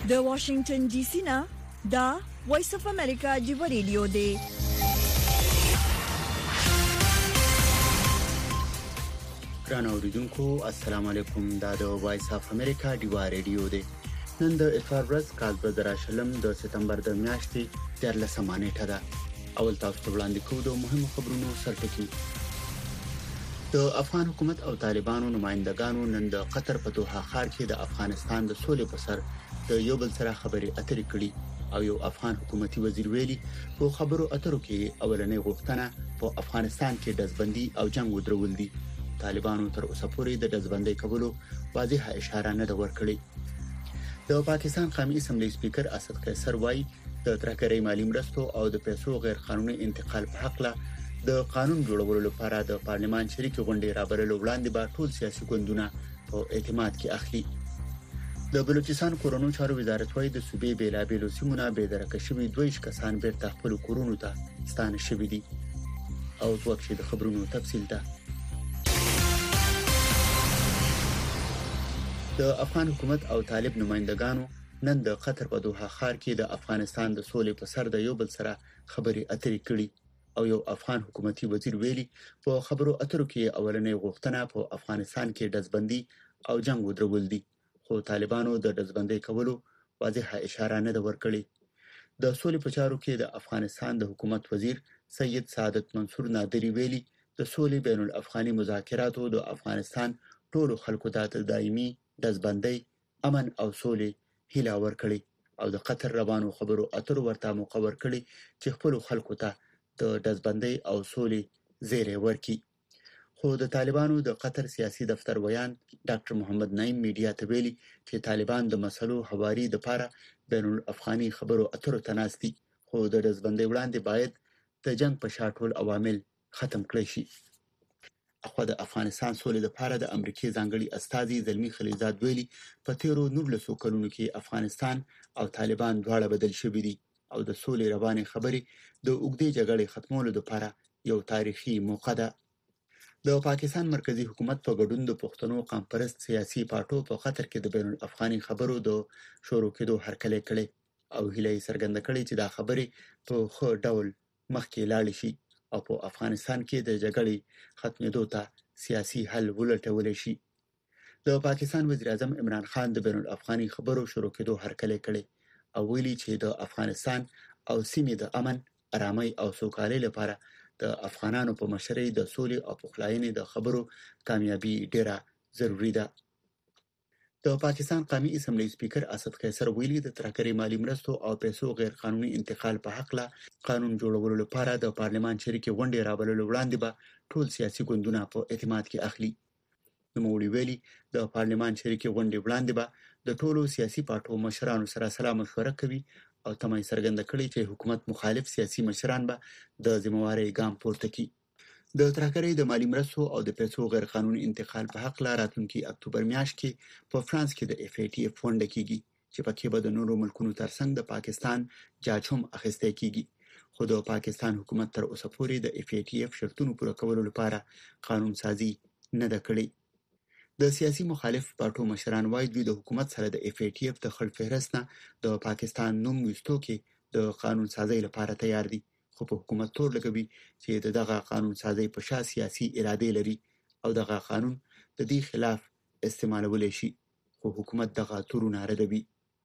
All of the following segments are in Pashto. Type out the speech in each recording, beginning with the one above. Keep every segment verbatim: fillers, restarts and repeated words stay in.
د واشنگټن ډي سي نه دا وایس اف امریکا دی ریډیو دی. ګران اوریدونکو السلام علیکم. دا د وایس اف امریکا دی ریډیو دی. نن د اتوار ورځ کال په دراشلم د سپتمبر د میاشتې دیارلسمه نیټه ده. اول تاسو ته وړاندې کوو د مهمو خبرونو سرټکي. د افغان حکومت او طالبانو نمائندګانو نن د قطر په دوحه ښار کې د افغانستان د سولې په سر د یو بل سره خبرې اترې کړې او یو افغان حکومتي وزیر ویلي په خبرو اترو کې اولنې غوښتنه په افغانستان کې دزبندي او جنگ ودرول دي. طالبانو تر اوسه پورې د دزبندۍ کولو واضحه اشاره نه ده ورکړې. د پاکستان قومي اسمبلی سپیکر اسد قیصر وایي د ترکرې مالی مرستو او د پیسو غیر قانوني انتقال په حق له د قانون جوړولو لپاره د پارلمان شریک غونډې رابرلو وړاندې به ټول سیاسي ګوندونه په اعتماد کې اخلي. د بلوچستان کورونو چارو وزارت وايي د صوبې بیلابېلو سیمونو به درکه شوي دوه کسان بیرته خپل کورونو ته ستانه شوي دي. او څوک چې د خبرونو تفصیل ده. د افغان حکومت او طالب نمائندګانو نن د قطر په دوحه ښار کې د افغانستان د سولې په سر د یو بل سره خبرې اترې کړې او یو افغان حکومتي وزیر ویلي په خبرو اترو کې اولنې غوښتنه په افغانستان کې دزبندي او جنگ ودرول دي. خو طالبانو د دزبندۍ کولو واضحه اشاره نه ده ورکړې. د سولې په چارو کې د افغانستان د حکومت وزیر سید سعادت منصور نادری ویلي د سولې بین الافغاني مذاکراتو د افغانستان ټولو خلکو ته د دایمي دزبندۍ امن او سولې هیله ورکړي او د قطر روانو خبرو اترو ورته موقع ورکړي چې خپل خلکو ته د دزبندۍ او سولې زیری ورکړي. خو د طالبانو د قطر سیاسي دفتر ویان ډاکټر محمد نعیم میډیا ته ویلي چې طالبان د مسلو حواري د لپاره بین الافغاني خبرو اترو ته ناست دي، خو د دزبندۍ وړاندې باید د جنگ په شا ټول عوامل ختم کړي شي. اخو د افغانستان سولې لپاره د امریکای ځانګړي استازي زلمی خلیلزاد ویلي په تیرو نولسو کلونو کې افغانستان او طالبان دواړه بدل شوي دي او د سولې روانې خبرې د اوږدې جګړې ختمولو لپاره یو تاریخي موقع ده. د پاکستان مرکزی حکومت په ګډون د پښتنو قوم پرست سیاسي پارټو په قطر کې د بین الافغاني خبرو د شروع کېدو هرکلی کړي او هیله یې څرګنده کړې چې دا خبرې په ښه ډول مخکې لاړې شي او په افغانستان کې د جګړې ختمېدو ته سیاسي حل ولټولی شي. د پاکستان وزیر اعظم عمران خان د بین الافغاني خبرو شروع کېدو هرکلی کړي او ویلي چې د افغانستان او سیمې د امن، آرامۍ او سوکالۍ لپاره د افغانانو په مشرۍ د سولې او پخلاینې د خبرو کامیابی ډیره ضروری ده. د پاکستان قومي اسمبلی سپیکر اسد قیصر ویلي د ترکرې مالی مرستو او پیسو غیر قانوني انتقال په حق له قانون جوړولو لپاره د پارلمان شریک غونډې رابرلو وړاندې به ټول سیاسي ګوندونه په اعتماد کې اخلي. نوموړي ویلي د پارلمان شریک غونډې وړاندې به د ټولو سیاسي پارټو مشرانو سره سلا مشوره کوي او تمه یې څرګنده کړې چې حکومت مخالف سیاسي مشران به د ذمہوارۍ ګام پورته کړي. د ترکرې د مالی مرستو او د پیسو غیر قانوني انتقال په حق لا راتلونکي اکتوبر میاشت کې په فرانس کې د اف ای ټی اف غونډه کیږي چې پکې به د نورو ملکونو ترڅنګ د پاکستان جاج هم اخیستی کیږي. خو د پاکستان حکومت تر اوسه پورې د اف ای ټی اف شرطونو پوره کولو لپاره قانون سازي نه ده کړې. د سیاسي مخالف پارټو مشران وایي دوی د حکومت سره د اف ای ټی اف د خړ فهرست نه د پاکستان نوم وستو کې د قانون سازي لپاره تیار دي، خو په حکومت تور لګوي چې دغه قانون سازي په شا سیاسي اراده لري او دغه قانون د دې خلاف استعمالول شي، خو حکومت دغه تورونه ردوي.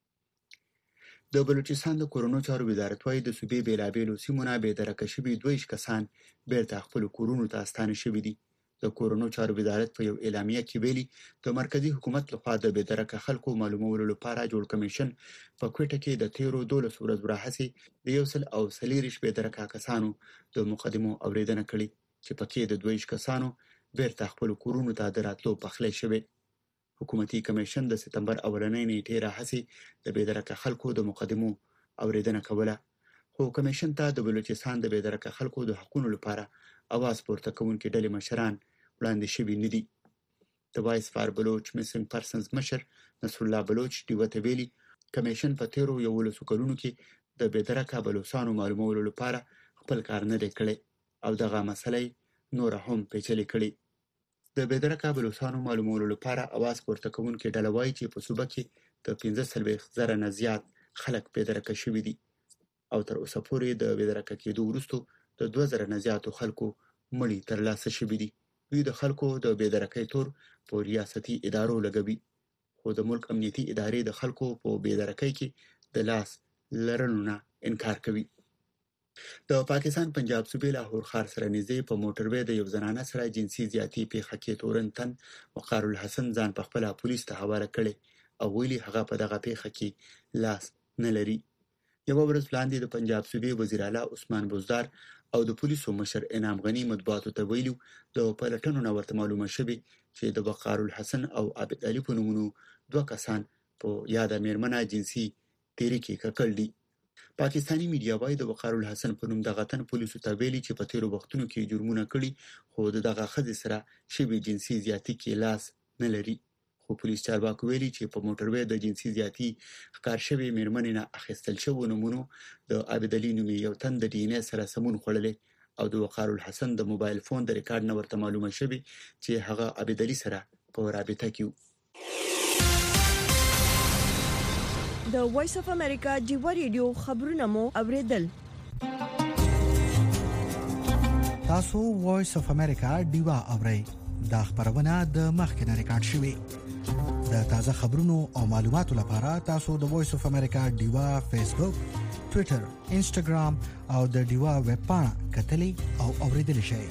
د بلوچستان د کورونو چارو وزارت وايي د صوبې بیلابېلو سیمونو به درکه شوي دوه کسان بیرته خپل کورونو ته ستانه شوي دي. د کورونو چارو وزارت په یو اعلامیه کې ویلي د مرکزی حکومت لخوا د بېدرکه خلکو معلومولو لپاره جوړ کمیشن په کوټه کې د تیرو دولس ورځو راهیسې د یو سل او څلېرویشت بېدرکه کسانو د مقدمو اورېدنه کړې چې پکې د دوه کسانو بیرته خپل کورونو ته د راتلو پخلی شوی. حکومتي کمیشن د سپتمبر اولنۍ نیټې راهیسې د بېدرکه خلکو د مقدمو اورېدنه کوله، خو کمیشن ته د بلوچستان د بېدرکه خلکو د حقوقو لپاره اواز پورته کوونکي ډلې مشران وړاندې شوي نه دي. د وایس فار بلوچ میسنګ پرسنز مشر نصر الله بلوچ ډیوه ته ویلي کمیشن په تیرو یولسو کلونو کې د بېدرکه بلوچستانو معلومولو لپاره خپل کار نه دی کړی او دغه مسله نور هم پیچلې کړې. د بېدرکه بلوچستانو معلومولو لپاره اواز پورته کوونکې ډله وایي چې په صوبه کې د پنځه څلوېښت زره نه زیات خلک بېدرکه شوي دي او تر اوسه پورې د بېدرکه کېدو وروسته د دوه زره نه زیاتو خلکو مړي ترلاسه شوي دي. دوی د خلکو د بېدرکۍ تور په ریاستي ادارو لګوي، خو د ملک امنیتي ادارې د خلکو په بېدرکۍ کې د لاس لرلو نه انکار کوي. د پاکستان پنجاب صوبې لاهور ښار سره نږدې په موټروي د یو زنانه سره جنسي زیاتي پیښه کې تورن تن وقار الحسن ځان په خپله پولیس ته حواله کړی او ویلي هغه په دغه پیښه کې لاس نه لري. یوه ورځ وړاندې د پنجاب صوبې وزیر اعلی عثمان بزدار او د پولیسو مشر انعام غني مطبوعاتو ته ویلي د پلټنو نه ورته معلومه شوې چې د وقار الحسن او عابد علي په نومونو دوه کسان په یاده میرمنه جنسي تیري کې ککړ دي. پاکستاني میډیا وايي د وقار الحسن په نوم دغه تن پولیسو ته ویلي چې په تیرو وختونو کې جرمونه کړي خو د دغه ښځې سره شوې جنسي زیاتي کې لاس نه لري. خو پولیس چارواکو ویلي چې په موټروي د جنسي زیاتي ښکار شوې میرمنې نه اخیستل شوو نومونو د عابد علي نومې یو تن د ډي ان اې سره سمون خوړلی او د وقار الحسن د موبایل فون د ریکارډ نه ورته معلومه شوې چې هغه عابد علي سره په رابطه کې و. د وایس اف امریکا جیوا ریډیو خبرونه مو اوریدل. تاسو وایس اف امریکا ډیوا اورئ. دا خبرونه د مخکنه ریکارډ شوې. د تازه خبرونو او معلوماتو لپاره تاسو د وایس اف امریکا ډیوا فیسبوک، ټوئیټر، انسټاګرام او د ډیوا ویب پاڼه کتلی او اوریدلی شئ.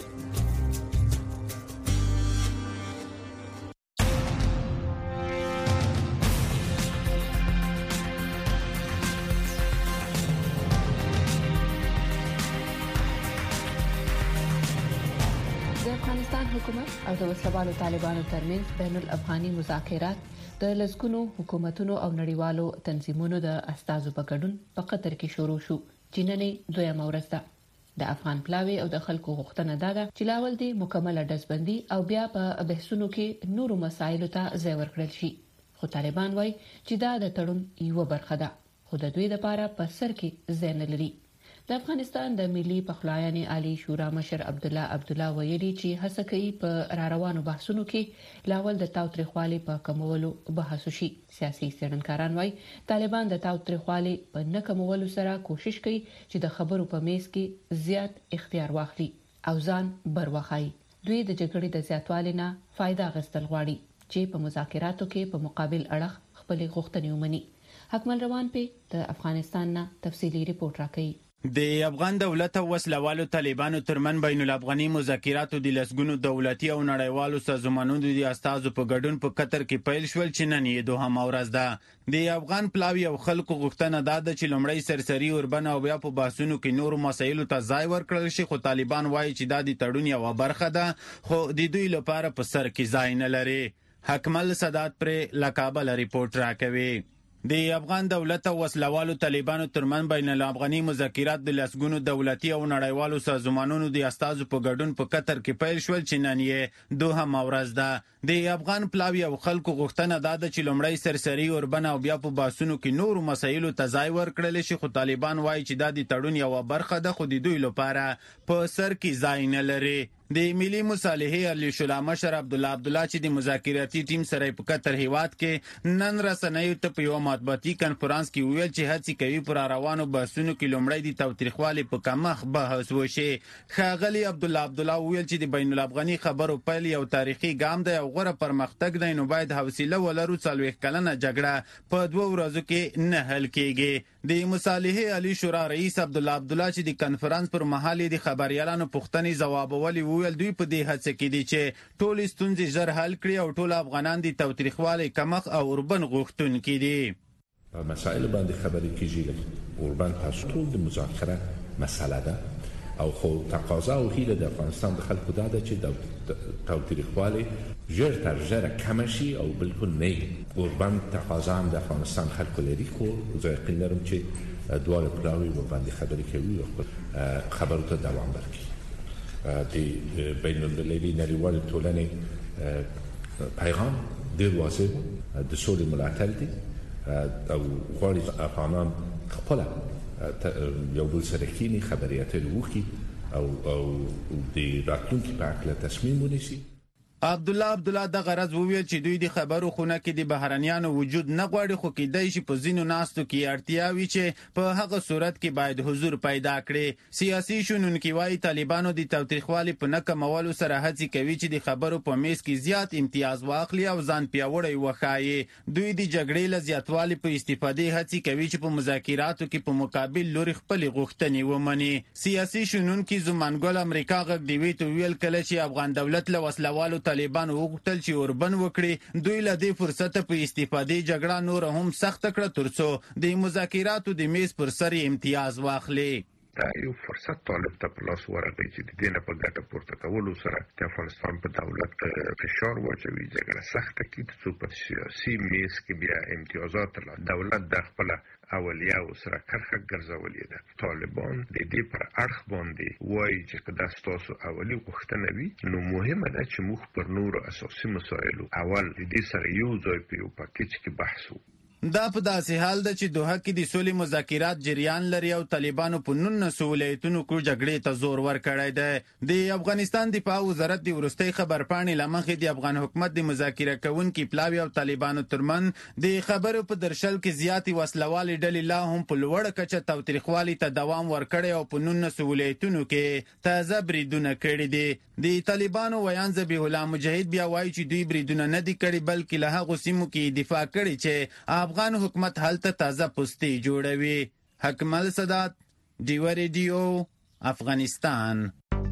حکومت او د وسلوالو طالبانو ترمنځ بین الافغاني مذاکرات د لسګونو حکومتونو او نړیوالو تنظیمونو د استازو په ګډون په قطر کې شروع شو. جننې دویمه ورځ ده. د افغان پلاوی او د خلکو غوښتنه ده چې لاول دي مکمله ډزبندي او بیا په بحثونو کې نورو مسایلو ته ځای ورکړل شي. خو طالبان وایي چې دا د تړون یو برخه ده خو د دوی لپاره په سر کې ځای نه لري. د افغانستان د ملي پخلاینې عالی شورا مشر عبد الله عبد الله ویلي چې هڅه کوي په را روانو بحثونو کې لاول د تاوتریخوالي په کمولو بحث وشي. سیاسي څېړنکاران وایي طالبان د تاوتریخوالي په نه کمولو سره کوشش کوي چې د خبرو په میز کې زیات اختیار واخلي او ځان بر وخایي. دوی د جګړې د زیاتوالي نه فائدہ غوښتل غواړي چې په مذاکراتو کې په مقابل اړخ خپل غوښتنې ومني. حکمل روان په د افغانستان نه تفصیلی ریپورت راکړي. د افغان دولت او وسلوالو طالبانو ترمن بین الافغاني مذاکراتو د لسګونو دولتي او نړیوالو سازمانونو د استازو په ګډون په قطر کې پیل شول چې نن یې دوهمه ورځ ده. د افغان پلاوی او خلکو غوښتنه ده چې لومړی سرسري اوربن او بیا په بحثونو کې نورو مسایلو ته ځای ورکړل شي، خو طالبان وایي چې دا د تړون یوه برخه ده خو د دوی لپاره په سر کې ځای نه لري. حکمل سادات پر له کابل ریپورت راکوي. د افغان دولت او وسلوالو طالبانو ترمن بین الافغاني مذاکرات د لسګونو دولتي او نړیوالو سازمانونو د استازو په ګډون په قطر کې پیل شول چې نن یې دوهمه ورځ ده. د افغان پلاوی او خلکو غوښتنه ده چې لومړی سرسري اوربن او بیا په بحثونو کې نورو مسایلو ته ځای ورکړل شي، خو طالبان وایي چې دا د تړون یوه برخه ده خو د دوی لپاره په سر کې ځای نه لري. د ملي مصالحې علی شورا مشر عبد الله عبد الله چې د مذاکراتي ټیم سره په قطر هیواد کې نن رسنیو ته په یو مطبوعاتي کانفرنس کې ویل چې هڅې کوي پر روانو بحثونو کې لومړی د تاوتریخوالي په کمخ بحث وشي. ښاغلي عبد الله عبد الله ویل چې د بین الافغاني خبرو پیل یو تاریخي ګام دی او غوره پرمختګ دی، نو باید حوصله ولرو. څلوېښت کلنه جګړه په دوه ورځو کې نه حل کیږي. د مصالحې علی شورا رئیس عبد الله عبد الله چې د کانفرنس پر مهال د خبريالانو پوښتنې ځوابولې ویل دوی په دې هڅه کې دي چې ټول ستونزې ژر حل کړي او ټول افغانان د تاوتریخوالي کمخ او اوربن غوښتونکي دي. مسائل باندې خبرې کیږي. اوربن تاسو ټول د مذاکره مسله ده او خو تقاضا او هیله د افغانستان د خلکو ده چې د تاوتریخوالي ژر تر ژره کم شي او بالکل نه. اوربن تقاضا هم د افغانستان خلکو لري خو زه یقین لرم چې دواړه پلاوی باندې خبرې کوي او خبرو ته دوام ورکوي. د بین المللي نړیوالې ټولنې پیغام ډېر واضح د سولې ملاتړ دی او غواړي افغانان خپله یو بل سره کښېني خبرې اترې وکړي او او د راتلونکي په هکله تصمیم ونیسي. عبد الله عبد الله د غرض وویل چې دوی د خبرو خونه کې د بهرنیانو وجود نه غواړي، خو کېدای شي په ځینو ناستو کې اړتیا وي چې په هغه صورت کې باید حضور پیدا کړي. سیاسي شنونکي وایي طالبانو د تاوتریخوالي په نه کمولو سره هڅې کوي چې د خبرو په میز کې زیات امتیاز واخلي او ځان پیاوړی وښایي. دوی د جګړې له زیاتوالي په استفادې هڅې کوي چې په مذاکراتو کې په مقابل لوري خپلې غوښتنې ومني. سیاسي شنونکي زمانګل امریکا غږ دی وی ته ویل کله چې افغان دولت له وسلوالو طالبانو وغوښتل چې اوربند وکړي، دوی له دې فرصت په استفادې جګړه نور هم سخت کړه ترڅو د مذاکراتو د میز پر سر امتیاز واخلي. دا یو فرصت طالب ته په لاس ورغی چې د دې نه په ګټه پورته کولو سره د افغانستان په دولت فشار واچوي، جګړه سخته کړي څو په سیاسي میز کې بیا امتیازات له دولت د خپل اولیاء سره کرخه ګرځولې ده. طالبان د دې پر اړخ باندې وایي چې دا ستاسو اولی غوښتنه وي، نو مهمه ده چې موږ پر نورو اساسي مسایلو اول د دې سره یو ځای په یو پاکیج کې بحث وکړو. دا په داسې حال ده چې دوحه کې د سولې مذاکرات جریان لري او طالبانو په نولسو ولایتونو کې جګړې ته زور ورکړی دی. د افغانستان دفاع وزارت د وروستۍ خبرپاڼې له مخې د افغان حکومت د مذاکره کوونکي پلاوي او طالبانو ترمنځ د خبرو په درشل کې زیاتې وسلوالې ډلې لا هم په لوړه کچه تاوتریخوالي ته دوام ورکړی او په نولسو ولایتونو کې تازه بریدونه کړي دي. د طالبانو ویان ذبیح الله مجاهد بیا وایي چې دوی بریدونه نه دي کړي، بلکې له هغو سیمو کې دفاع کړي چې افغان حکومت هلته تازه پستی جوړوي. حکمل صدات، ډیوه ریډیو، افغانستان.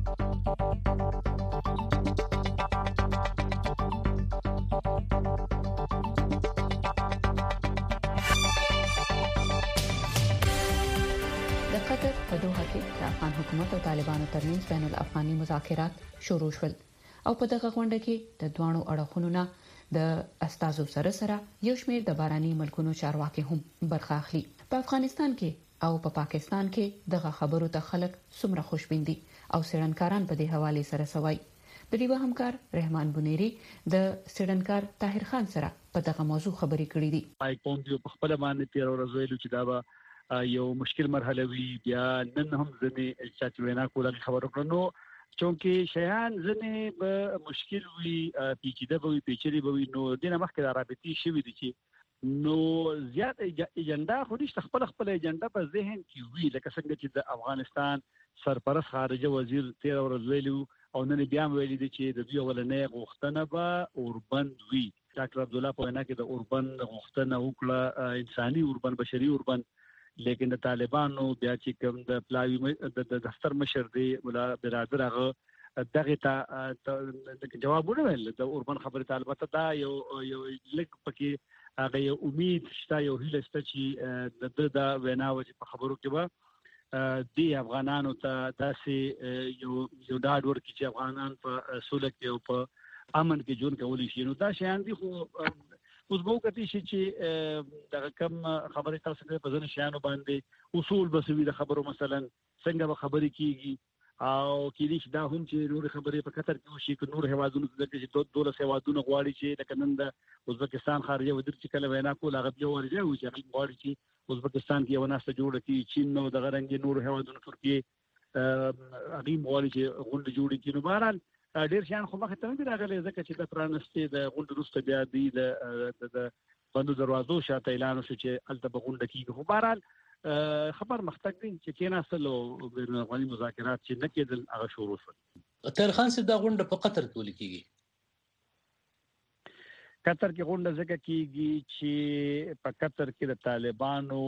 د قطر په دوحه کې د افغان حکومت او طالبانو ترمنځ بین الافغاني مذاکرات شروع شول او په دغه غونډه کې د دوانو اړخونو نه د استازو سره سره یو شمېر د باراني ملکونو چارواکي هم برخه اخلي. په افغانستان کې او په پا پاکستان کې دغه خبرو ته خلک څومره خوشبین دي او سړنکاران په دې حواله سره سوای. د ډیوه همکار رحمان بنيري د سړنکار طاهر خان سره په دغه موضوع خبرې کړې دي. مایک پومپیو په خپل باندې تیر ورځ ویلو چې دا به یو مشکل مرحله وي، بیا نن هم ځنې چې وینا کوله خبرو کړنو چونکه شیان ځنې به مشکل وي، پیچیده به وي، پیچلي به وي، نو دینه مخکې د رابطې شوي دي چې نو زیات ایجنډا خو نشته، خپل خپل ایجنډا په ذهن کې وي، لکه څنګه چې د افغانستان سرپرست خارجه وزیر تیر ورځ ویلو او نن بیا ویلي دي چې د دوی ولنې غوښتنه به اوربند وي. ډاکټر عبد الله په وینا کې د اوربند غوښتنه وکړه، انساني اوربند، بشري اوربند، لیکن د طالبانو بیا چې کوم د پلاوی د دفتر مشر دی ولا برادر هغه دغه ته جواب ورول د اوربند خبره طالبات دا یو یو لیک پکې هغه یو امید شته، یو هیله شته چې د د وینا وجه په خبرو کې به دی افغانانو ته داسې یو یو ډاډ ورکړي چې افغانان په سولې کې او په امن کې ژوند کولی شي. نو دا شیان دي خو اوس به وکړي چې دغه کم خبرې تاسو ته په ځنه شیانو باندې اصول بسوي د خبرو، مثلا څنګه به خبرې کیږي او کېدای شي دا هم چې نور خبرې په قطر کې وشي، که نور هیوادونو ته چې دولس هیوادونه غواړي چې لکه نن د ازبکستان خارجه وزیر چې کله وینا کوله هغه بیا ورځي او چې هغه غواړي چې ازبکستان کې یو ناسته جوړه کړي، چین نو دغه رنګ نور هیوادونو ترکیه هغه غواړي چې غونډه جوړه کړي. نو بهرحال ډیر شان خو مخه ته نه راغلي ځکه چې د پرانستې د غونډې وروسته بیا دی د د بندو دروازو شاته اعلان شو چې الته به غونډه کیږي. خو بهرحال خبر مختګ دي چې کېناستل او بین الافغاني مذاکرات چې نه کېدل هغه شروع شول. طاهر خان صاحب دا غونډه په قطر کې ولیکيږي. قطر کې غونډه ځکه کیږي چې په قطر کې د طالبانو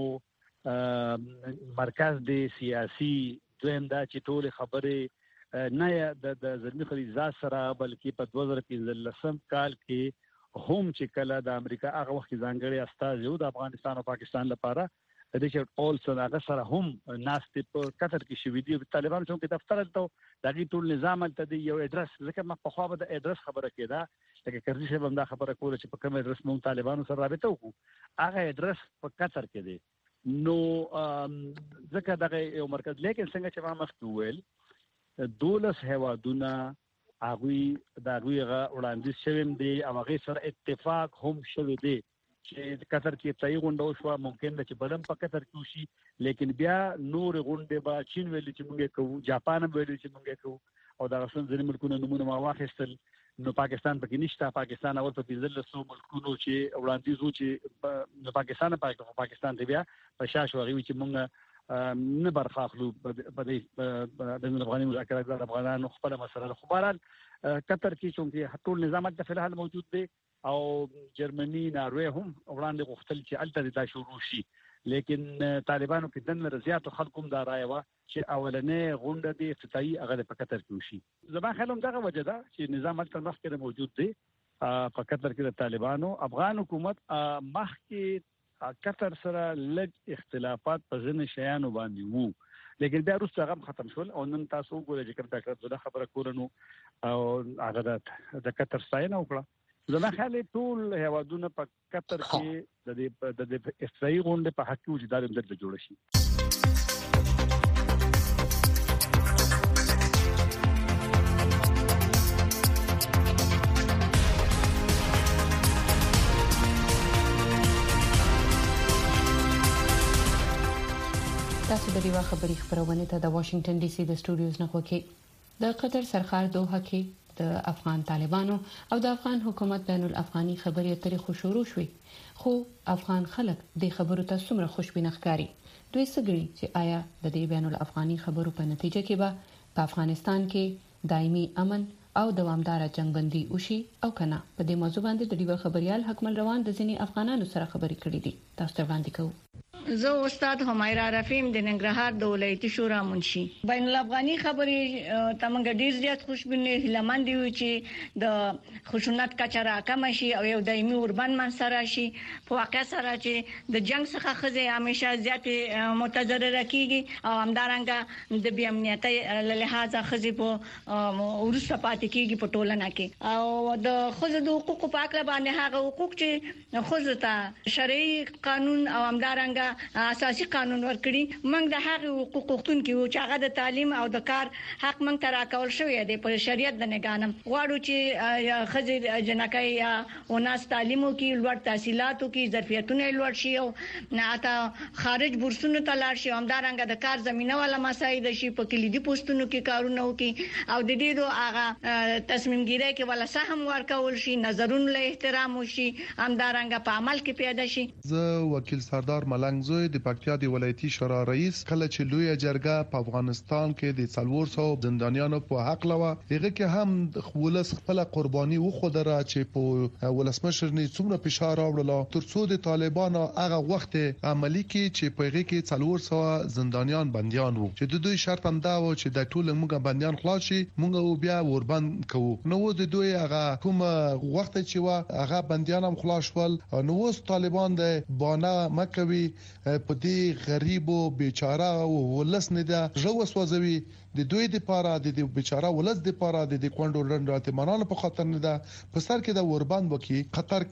مرکز دی سیاسي، دویم دا چې ټول خبرې نه د زلمی خلیزات سره بلکې په دوه زره پنځلسم کال کې هم چې کله د امریکا هغه وخت ځانګړي استازي یو د افغانستان او پاکستان لپاره ریچارډ اولسن هغه سره هم ناست په قطر کې شوې دي. طالبان څنګه دفتر ته دغه ټول نظام ته دی یو اډرس، ځکه ما په خو به د اډرس خبره کېده، لکه کرزي صاحب هم دا خبره کوله چې په کوم اډرس مون طالبانو سره رابطه وکړو، هغه اډرس په قطر کې دی. نو ځکه دغه یو مرکز، لیکن څنګه چې ما مخکې وویل دولس هیوادونه هغه د هغه وړاندیز شویم دي او هغه سره اتفاق هم شوی دی چې قطر کې تای غونډه وشو، ممکن ده چې بلم په قطر کې وشي، لیکن بیا نور غونډه با چین ویل چې موږ کوو، جاپان ویل چې موږ کوو او دا غسن ځینې ملکونو نمونه ما واخیستل نو پاکستان پکې نشته. پاکستان اول په پنځه سوه ملکونو چې وړاندیز و چې نو پاکستان په پاکستان ته بیا په شاش وغوي چې مونږ نه برخه اخلو په دې د افغاني مذاکرات د افغانانو خپل مسله. خو بهرحال قطر کې چې ټول نظامات د فلحال موجود دي او جرمني ناروې هم وړاندې غوښتل چې الته دا شروع شي، لیکن طالبانو کې دنه زیاتو خلکو دا رائے و چې اولنې غونډه د افتتاحي هغه په قطر کې وشي. زما خیال هم دغه وجه ده چې نظام الته مخکې موجود دی په قطر کې د طالبانو. افغان حکومت مخکې قطر سره لږ اختلافات په ځینې شیانو باندې وو، لیکن بیا وروسته هغه ختم شول او نن تاسو وګورئ چې کوم تکړه خبره کورنو او هغه د قطر ستاینه وکړه. زما خیال ټول هیوادونه په قطر کې د دې د افتتاحي غونډې په حق کې وجدار اندر جوړ شي. تاسو د ریوا خبري خبرونه ته د واشنگټن ډي سي د سټوډیوز نه خوکي. د قطر سرخار دوه کې د افغان طالبانو او د افغان حکومت بین الافغاني خبري اترې خو شروع شوې، خو افغان خلک د خبرو ته څومره خوشبینه ښکاري. دوی سګړي چې آیا د دې بین الافغاني خبرو په نتیجه کې به په افغانستان کې دایمي امن او دوامدار جنگبندي وشي او کنه. په دې موضوع باندې د ریوا خبريال حکمل روان د ځینی افغانانو سره خبري کړې دي. تاسو ته وړاندې کوو. زه استاد حمیرا رفیم د ننګرهار د ولایتي شورا منشي. بین الافغاني خبرې تمنګ ډیر زیات خوشبینه هلمند دی چې د خشونت کچه راکم شي او یو دایمي اوربان منصر شي. په واقع سره چې د جنگ څخه خزه همیشه زیات متضرره کیږي او همدارنګه د بی امنیتي له لحاظه خزه په ورسره پاتې کیږي په ټولنه کې. او د خزه د حقوقو په اړه باندې هغه حقوق چې خزه ته شرعي قانون او همدارنګه اساسي قانون ورکړي، موږ د هغه حقوق غوښتونکو چې هغه د تعلیم او د کار حق موږ ته راکول شوی دی په شریعت د نگانم. غواړو چې خځې جنکۍ یا وناس تعلیم وکړي، لوړ تحصیلات وکړي، ظرفیتونه لوړ شي او نه خارج بورسونو ته لاړ شي، همدارنګه د کار زمينه ولا مساعد شي، په کلیدي پوسټونو کې کارونه وکړي او د دې دوه هغه تصمیم ګیری کې ولا سهم ورکول شي، نظرونو له احترام وشي، همدارنګه په عمل کې پیدا شي. زه وکیل سردار ملنګ زوی د پکتیا د ولایتي شورا رئیس کله چې لوی جرګه په افغانستان کې د څلور سوه زندانیانو په حق لوه، هغه کې هم ولس خپل قرباني وخوده چې په ولسمشر نه څومره فشار راوړل ترڅو د طالبانو هغه وخت عملی کې چې په هغه کې څلور سوه زندانیان بنديان وو چې د دوی شرط هم دا و چې د ټول موږ بنديان خلاص شي، موږ بیا وربند کوو. نو د دوی هغه کوم وخت چې وا هغه بنديان هم خلاص شول، نو اوس طالبان د بانه مکوي په دې غریب او بیچاره او ولس نه دا ژو وسوځوي. د دوی د پاره د بیچاره ولس د پاره د کونډو رنداتمانانو په خاطر نه ده په سر کې د وربند وکي. قطر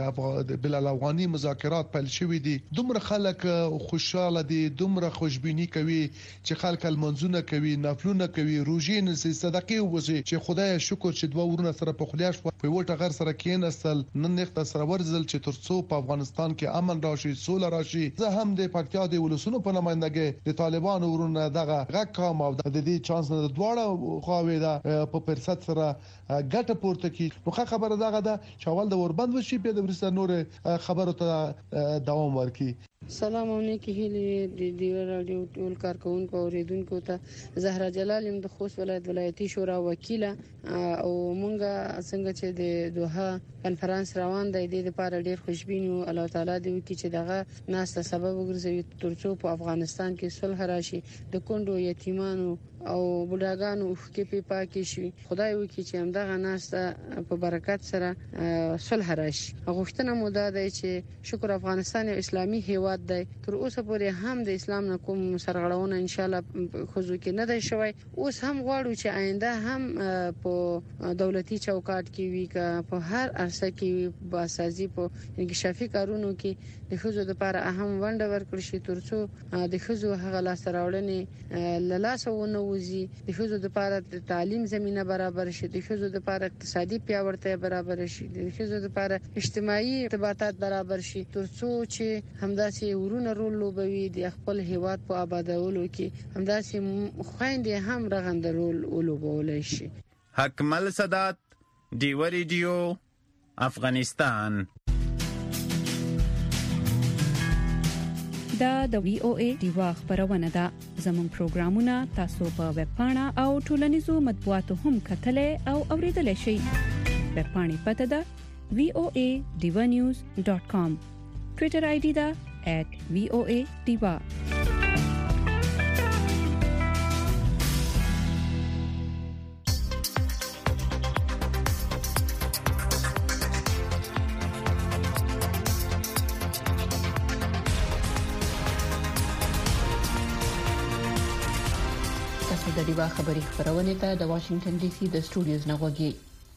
کې د بلال افغاني مذاکرات پیل شوې دي، دومره خلک خوشاله دي، دومره خوشبيني کوي چې خلک المنځونه کوي، نفلونه کوي، روزي نه سي، صدقې وځي چې خدای شکر چې دوه ورونه سره په خلیاش په وټه غر سره کېنسل نن نخت سره ورزل چې ترڅو په افغانستان کې امن راشي، سوله راشي. زه هم د پکتیا د ولسونو په نمائندګۍ د طالبانو ورونه دغه غږ کوم او د دې چانس نه دواړه خواوې دا په فرصت سره ګټه پورته کی. نو خبره دغه ده چې اول د وربند وشي په د ورسره نور خبرو ته دوام ورکړي. سلام علیکم هیله د دی رادیو ټول کارکونکو اوریدونکو ته زهرا جلال يم د خوست ولایت ولایتي شورا وکیله او مونږه څنګه چې د دوحه کانفرنس روان دی د لپاره ډیر خوشبین او الله تعالی دې وکړي چې دغه ناس ته سبب وګرځي ترڅو په افغانستان کې صلح راشي، د کونډو یتیمانو او بډاګانو کې په پاکي شي. خدای وکړي چې همدغه ناس ته په برکت سره صلح راشي. غوښتنه مو ده چې شکر افغانستان یو اسلامي هیواد دی، تر اوسه پورې هم د اسلام نه کوم سرغړونه ان شاء الله خوځو کې نه دی شوی. اوس هم غواړو چې آینده هم په دولتي چوکاټ کې وي، که په هر عرصه کې باسازي په انکشافي کارونو کې د خزو لپاره اهم ونډه ورکړي شي ترڅو د خزو هغه لاس راوړنې لاله سونه وزي د ښځو لپاره د تعلیم زمينه برابر شي، د ښځو لپاره اقتصادي پیاوړتیا برابر شي، د ښځو لپاره اجتماعي ارتباطات برابر شي، ترڅو چې همداسې ورونه رول لوبوي د خپل هیواد په آبادولو کې، همداسې خويندې هم رغنده رول ولوبولای شي. حکمل سادات، ډیو ریډیو، افغانستان. دا د وی او ای ډیوا خبرونه ده. زموږ پروګرامونه تاسو په ویب پاڼه او ټولنیزو مطبوعاتو هم کتلای او اوریدلای شئ. ویب پاڼې پته ده وی او ای ډیوا نیوز ډاٹ کام. ټوئیټر آی ډی ده ایٹ وی او ای ډیوا. د دیوا خبري خبرونه ته د واشنگټن ډي سي د سټوډیوز نه غوږی.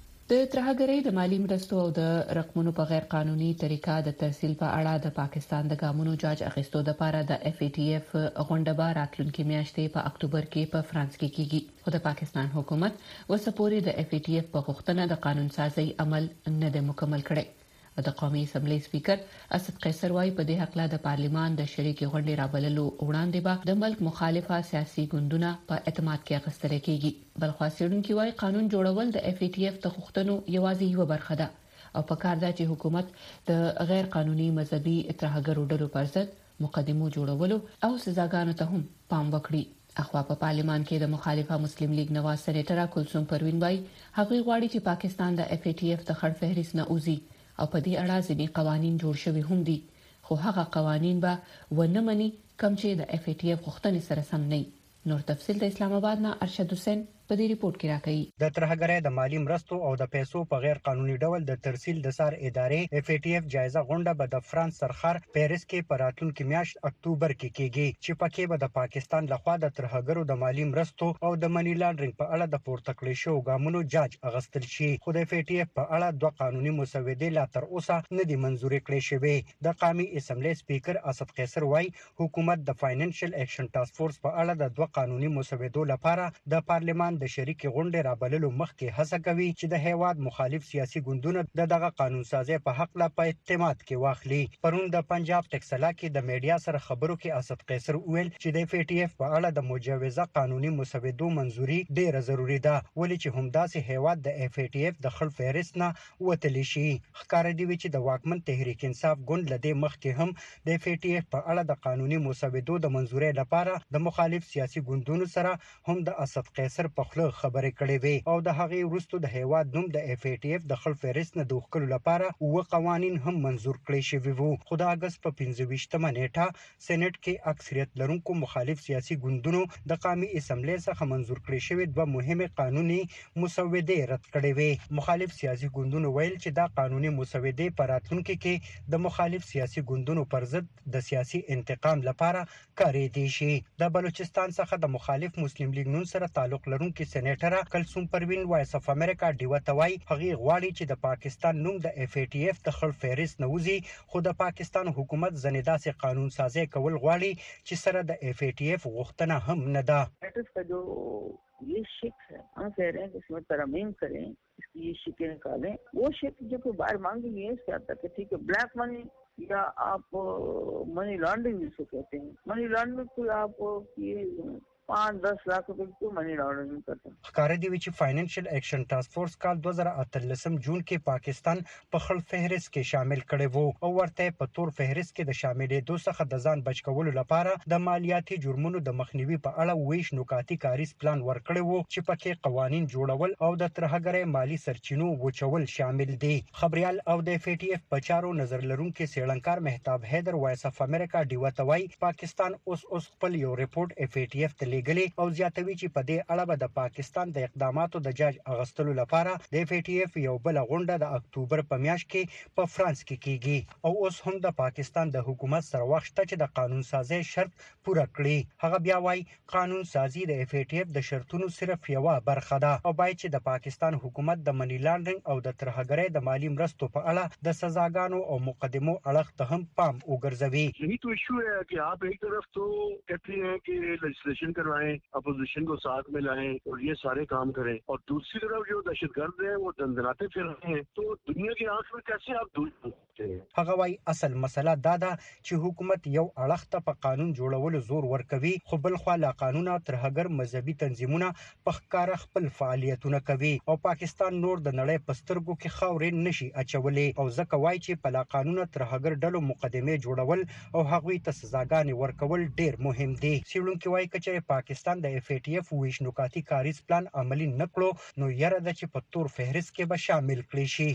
د ترهګرۍ د مالی مرستو او د رقمونو په غیر قانوني طریقه د ترسیل په اړه د پاکستان د ګامونو جاج اخیستو د لپاره د اف ای ټی اف غونډه به راتلونکي میاشتې په اکتوبر کې په فرانس کې کیږي. خو د پاکستان حکومت وسپوري د اف ای ټی اف په غوښتنه د قانون سازي عمل نه دی مکمل کړی. د قومي اسمبلی سپیکر اسد قیصر وايي په دې حق لا د پارلیمان د شریک غونډې رابللو وړاندې به د ملک مخالفه سیاسي ګوندونه په اعتماد کې اخیستل کېږي. بل خاصیدونکو وايي قانون جوړول د اف ای ټی اف د غوښتنو یوازې یو برخه ده او په کار ده چې حکومت د غیر قانوني مذهبي ترهګرو ډلو پر ضد مقدمو جوړولو او سزاګانو ته هم پام وکړي. اخوا په پارلیمان کې د مخالفه مسلم لیگ نواز سېنیټر کلثوم پروین وايي هغه غواړي چې پاکستان د اف ای ټی اف د خړ فهرست نه اوزي او په دې اړه ځینې قوانين جوړ شوي هم دي، خو هغه قوانين به ونه مني کوم چې د اف ای ټی اف غوښتنې سره سم نه. نور تفصيل د اسلام آباد نه ارشد حسین په دې ریپورت کې راکړي. د ترهګرۍ د مالی مرستو او د پیسو په غیر قانوني ډول د ترسیل د سار ادارې اف ای ټی اف جایزه غونډه به د فرانس سرخر پیرس کې په راتلونکي میاشت اکتوبر کې کیږي، چې پکې به د پاکستان لخوا د ترهګرو د مالی مرستو او د منی لانډرینګ په اړه د پورته کړې شو ګامونو جاج اغستل شي. خو د اف ای ټی اف په اړه دوه قانوني مسودې لا تر اوسه نه دي منزور کړې شوې. د قومي اسمبلی سپیکر اسد قیصر وايي حکومت د فاینانشل اکشن ټاسک فورس په اړه د دوه قانوني مسودو لپاره د پارلیمان د شریک غونډې رابللو مخکې هڅه کوي چې د هیواد مخالف سیاسي ګوندونه د دغه قانون سازي په حق لا په اعتماد کې واخلي. پرون د پنجاب ټکسلا کې د میډیا سره خبرو کې اسد قیصر ویل چې د اف ای ټی اف په اړه د مجوزه قانوني مسودو منزوري ډیره ضروری ده، ولې چې همداسې هیواد د اف ای ټی اف د خړ فهرست نه وتلی شي. ښکار دی چې د واکمن تحریک انصاف ګوند لدې مخکې هم د اف ای ټی اف په اړه د قانوني مسودو د منزوري لپاره د مخالف سیاسي ګوندونو سره هم د اسد قیصر په خله خبرې کړې وي او د هغې وروسته د هیواد نوم د اف ای ټی اف د خړ فهرست نه د وښکلو لپاره اووه قوانین هم منزور کړي شوي وو. خو د اګست په پنځه ویشتمه نیټه سېنات کې اکثریت لرونکو مخالف سیاسي ګوندونو د قومي اسمبلی څخه منزور کړي شوي دوه مهمه قانوني مسودې رد کړې وي. مخالف سیاسي ګوندونو ویل چې دا قانوني مسودې په راتلونکي کې د مخالف سیاسي ګوندونو پر ضد د سیاسي انتقام لپاره کارېدای شي. د بلوچستان څخه د مخالف مسلم لیگ نون سره تعلق لرونکي سېنیټر کلثوم پروین وایس اف امریکا ډیوا توای هغه غواړي چې د پاکستان نوم د اف ای ټی اف د خړ فهرست نه وځي، خو د پاکستان حکومت ځنې داسې قانون سازي کول غواړي چې سره د اف ای ټی اف غوښتنه هم نه ده. ये शिक है, हम कह रहे हैं कि इसमें तरमीम करें, इसकी ये शिकें निकालें. वो शिक जो कोई बाहर मांगेंगे इसके आता है ठीक है ब्लैक मनी या आप मनी लॉन्ड्रिंग जिसको कहते हैं, मनी लॉन्ड्रिंग कोई आप ये पाँच दस लाख रुपए की मनी लॉन्ड्रिंग करते हैं. ښکار دی چې فاینانشل اکشن ټاسک فورس کال دوه زره اتلسم جون کې پاکستان په خړ فهرست کې شامل کړي وو او ورته په تور فهرست کې د شاملېدو څخه د ځان بچ کولو لپاره د مالیاتي جرمونو د مخنیوي په اړه ویش نکاتي کاریز پلان ورکړی وو چې پکې قوانين جوړول او د ترهګرۍ مالی سرچینو وچول شامل دي. خبريال او د اف ای ټی اف په چارو نظر لرونکي سیړنکار مهتاب حیدر وایس اف امریکا ډیوا توای پاکستان اوس اوس خپل یو ریپورت اف ای ټی اف ته لګلې او زیاتوي چې په دې اړه به د پاکستان د اقداماتو د جاج اغستلو لپاره د اف ای ټی اف یو بل غونډه د اکتوبر په میاشت کې په فرانس کې کیږي او اوس هم د پاکستان د حکومت سره وخت چې د قانون سازي شرط پوره کړي. هغه بیا وايي قانون سازي د اف ای ټی اف د شرطونو صرف یو برخه ده او باید چې د پاکستان حکومت د منی لانډرینګ او د ترهګرۍ د مالی مرستو په اړه د سزاګانو او مقدمو اړه ته هم پام وګرځوي. یہی تو ایشو ہے کہ آپ ایک طرف تو کہتے ہیں کہ لیجسلیشن करवाएं, अपोजिशन को साथ में लाएं और ये सारे काम करें। और दूसरी तरफ जो दहशतगर्द हैं वो दंदनाते फिर रहे हैं, तो दुनिया की आंख में कैसे आप दूर सकते हैं? هغه وايي اصل مسله دا ده چې حکومت یو اړخ ته په قانون جوړولو زور ورکوي، خو بل خوا لا قانونه ترهګر مذهبي تنظیمونه په ښکار خپل فعالیتونه کوي او پاکستان نور د نړۍ په سترګو کې خاورې نشي اچولې، او ځکه وايي چې په لا قانونه ترهګر ډلو مقدمه جوړول او هغوی ته سزاګانې ورکول ډیر مهم دي. سیړونکو وايي چې پاکستان د اف ای ټی اف ویش نکاتی کاریز پلان عملی نکړو نو یره د چې په تور فهرست کې به شامل کړي شي.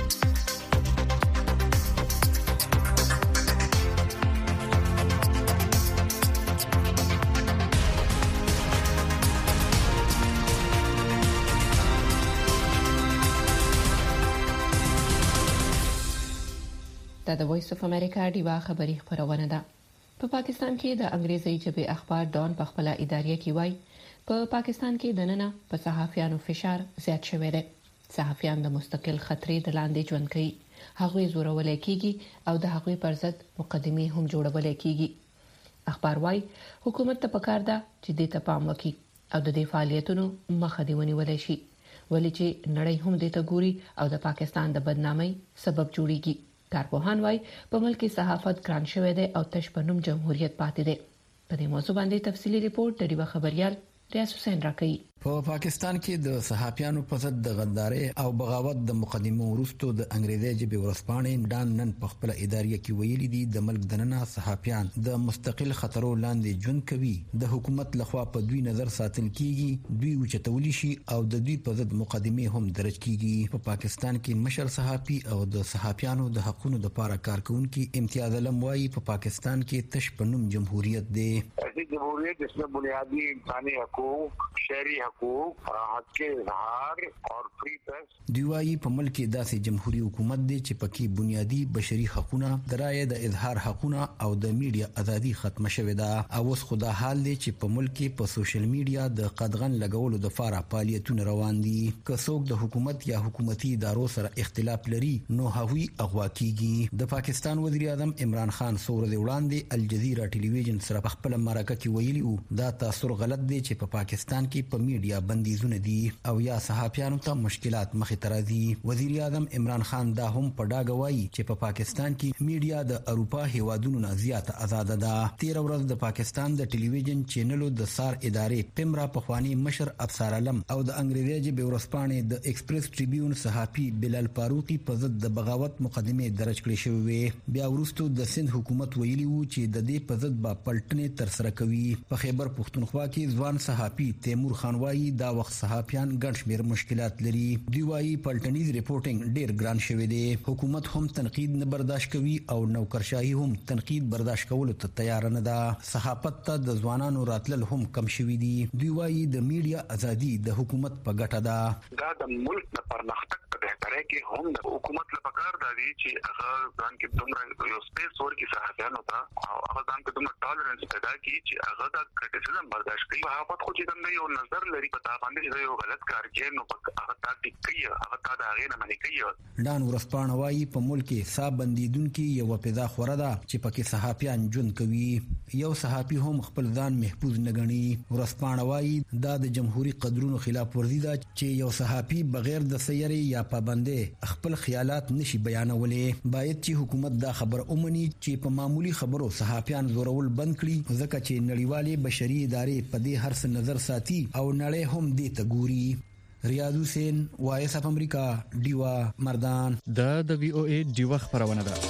دا د وایس اف امریکا ډیوا خبری خبرونه ده. په پاکستان کې د انګریزي ژبې اخبار ډان په خپل ادارې کې وایي په پاکستان کې د نننه په صحافیانو فشار زیات شوی دی. صحافیان د مستقل خطرې د لاندې ژوند کوي، هغوی زورول کېږي او د هغوی پر ضد مقدمې هم جوړول کېږي. اخبار وایي حکومت ته پکار ده چې دې ته پام وکړي او د دې فعالیتونو مخه دې ونیول شي، ولې چې نړۍ هم دې ته ګوري او د پاکستان د بدنامۍ سبب جوړيږي. کارپوهان وايي په ملک کې صحافت ګران شوی دی او تش په نوم جمهوریت پاتې دی. په دې موضوع باندې تفصیلی ریپورت د ډیوا خبريال ریاض حسین راکړي. په پاکستان کې د صحافیانو په ضد د غداري او بغاوت د مقدمو وروسته د انګریزي ژبې ورسپانې ډان نن په خپل ادارې کې ویلي دي د ملک دننه صحافیان د مستقل خطرو لاندې ژوند کوي، د حکومت لخوا په دوی نظر ساتل کیږي، دوی وچتولی شي او د دوی په ضد مقدمه هم درج کیږي. په پاکستان کې مشر صحافي او د صحافیانو د حقوقو لپاره کارکونکي امتیاز علم وايي په پاکستان کې تش په نوم جمهوریت دی. جمهوریت جس میں بنیادی انسانی حقوق، شہری حقوق، حق کے اظہار اور فری پریس. دوی وايي په ملک کې داسې جمهوریت حکومت دی چې پکې بنیادی بشري حقوقونه، د رایې د اظهار حقوقونه او د میډیا ازادي ختم شوې ده. او اوس خدا حال دی چې په ملک کې په سوشل میډیا د قدغن لګولو د فاره فعالیتونه روان دي. که څوک د حکومت یا حکومتي ادارو سره اختلاف لري نو هغوی اغوا کیږي. د پاکستان وزیر اعظم عمران خان څو ورځې وړاندې الجزیره ټلویزیون سره په خپل مرکه کې ویلي وو دا تاثر غلط دی چې په پاکستان کې په میډیا بندیزونه دي او یا صحافیانو ته مشکلات مخې ته راځي. وزیر اعظم عمران خان دا هم په ډاګه وایي چې په پاکستان کې میډیا د اروپا هیوادونو نه زیاته آزاد ده. تیر ورځ د پاکستان د ټلویزیون چینلو د سار ادارې پیمرا پخوانی مشر افسر علم او د انګریزي ژبې ورسپانې د ایکسپریس ټریبیون صحافي بلال فاروقي په ضد د بغاوت مقدمه درج کړې شوې. بیا وروسته د سند حکومت ویلي وو چې د دې په ضد به پلټنې تر سره کوي. په خیبر پختونخوا کې ځوان صحافي تیمور خان وايي دا وخت صحافیان ګڼ شمېر مشکلات لري. دوی وايي پلټنیز ریپورټینګ ډیر ګران شوی دی، حکومت هم تنقید نه برداشت کوي او نوکرشاهي هم تنقید برداشت کولو ته تیار نه ده. صحافت ته د ځوانانو راتلل هم کم شوی دي. دوی وايي د میډیا ازادي د حکومت په ګټه ده. دا د ملک د پرمختګ په بهترۍ کې هم د حکومت لپاره کار دی چې هغه ځان کې دومره یو سپیس ورکړي صحافیانو ته او هغه ځان کې دومره ټالرنس پیدا کړي چې هغه د کرټیسیزم برداشت کوي. صحافت خو چې کوم یو نظر لري په تا باندې چې یو غلط کار کوي نو هغه تا ټیک کوي، هغه تا د هغې نه منې کوي. ډان ورسپانه وايي په ملک کې ساه بندیدونکي یوه پیدا خوره ده چې پکې صحافیان ژوند کوي. یو صحافي هم خپل ځان محفوظ نه ګڼي. ورسپانه وايي دا د جمهوریت قدرونو خلاف ورزي ده چې یو صحافي بغیر د سیارې یا پابندۍ خپل خیالات نشي بیانولی. باید چې حکومت دا خبر اومني چې په معمولی خبرو صحافیان زورول بند کړي، ځکه چې نړیوالې بشري ادارې په دې هر څه نظر ساتي او نړۍ هم دې ته ګوري. ریاض حسین وایس اف امریکا ډیوا مردان. دا د وی او ای ډیوا خبرونه ده.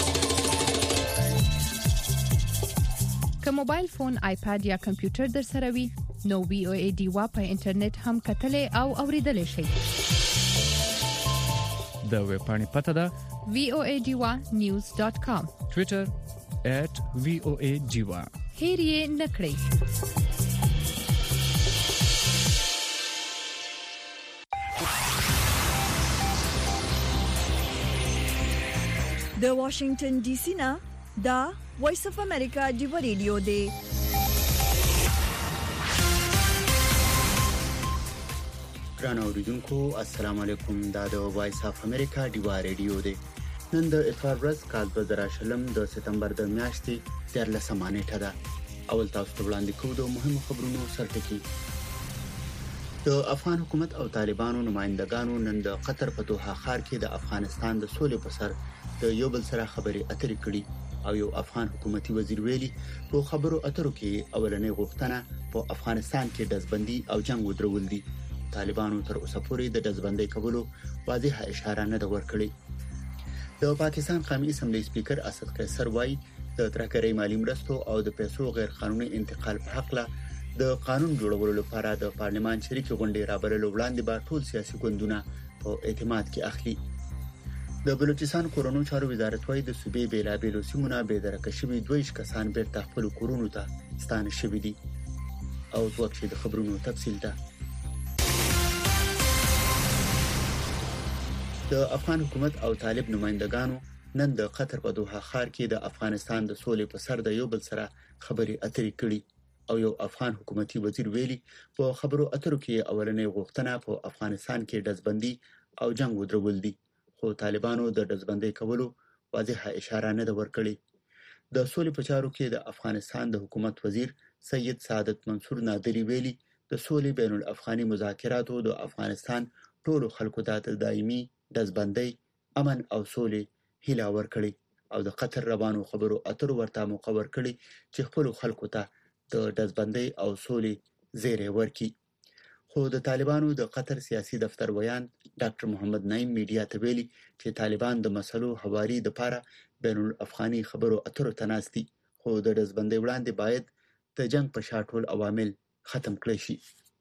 که موبایل فون، آیپاد یا کمپیوټر در سره وي نو وی او ای ډیوا په انټرنیټ هم کتلې او اوریدلې شي. د ویب پاڼې پته ده وی او ای ډیوا نیوز ډاٹ کام، ټوئیټر ایٹ وی او ای ډیوا. هیر یې نکړئ. د واشنگټن ډي سي نه دا وایس اف امریکا ډیوا ریډیو دی. ګران اوریدونکو السلام علیکم. دا د وایس اف امریکا ډیوا ریډیو دی. نن د اتوار ورځ کال دوه زره شلم د سپتمبر د میاشتې دیارلسمه نیټه ده اول تاسو ته وړاندې کوو د مهمو خبرونو سرټکی. د افغان حکومت او طالبانو نمائندګانو نن د قطر په دوحه ښار کې د افغانستان د سولې په سر د یو بل سره خبرې اترې کړې او یو افغان حکومتي وزیر ویلي په خبرو اترو کې اولنې غوښتنه په افغانستان کې دزبندي او جنگ ودرول دي. طالبانو تر اوسه پورې د دزبندۍ کولو واضحه اشاره نه ده ورکړې. د پاکستان قومي اسمبلی سپیکر اسد قیصر وایي د ترکرې مالی مرستو او د پیسو غیر قانوني انتقال په حق له د قانون جوړولو لپاره د پارلمان شریکي غونډې رابللو وړاندې به ټول سیاسي ګوندونه په اعتماد کې اخلي. د بلوچستان کورونو چارو وزارت وايي د صوبې بیلابېلو سیمونو بېدرکه شوي دوه کسان بیرته خپل کورونو ته ستانه شوي دي. او ځواب د خبرونو تفصیل ده. د افغان حکومت او طالب نمائندګانو نن د قطر په دوحه ښار کې د افغانستان د سولې په سر د یو بل سره خبرې اترې کړې او یو افغان حکومتي وزیر ویلي په خبرو اترو کې اولنې غوښتنه په افغانستان کې دزبندي او جنگ ودرول دي، خو طالبانو د دزبندۍ کولو واضحه اشاره نه ده ورکړې. د سولې په چارو کې د افغانستان د حکومت وزیر سید سعادت منصور نادری ویلي د سولې بین الافغاني مذاکراتو د افغانستان ټولو خلکو ته د دایمي دزبندۍ، امن او سولې هیله ورکړي او د قطر روانو خبرو اترو ورته موقع ورکړي چې خپل خلکو ته د دزبندۍ او سولې زیری ورکړي. خو د طالبانو د قطر سیاسي دفتر ویان ډاکټر محمد نعیم میډیا ته ویلي چې طالبان د مسلو حواري د لپاره بین الافغاني خبرو اترو ته ناست دي، خو د دزبندۍ وړاندې باید د جنگ په شا ټول عوامل ختم کړي شي.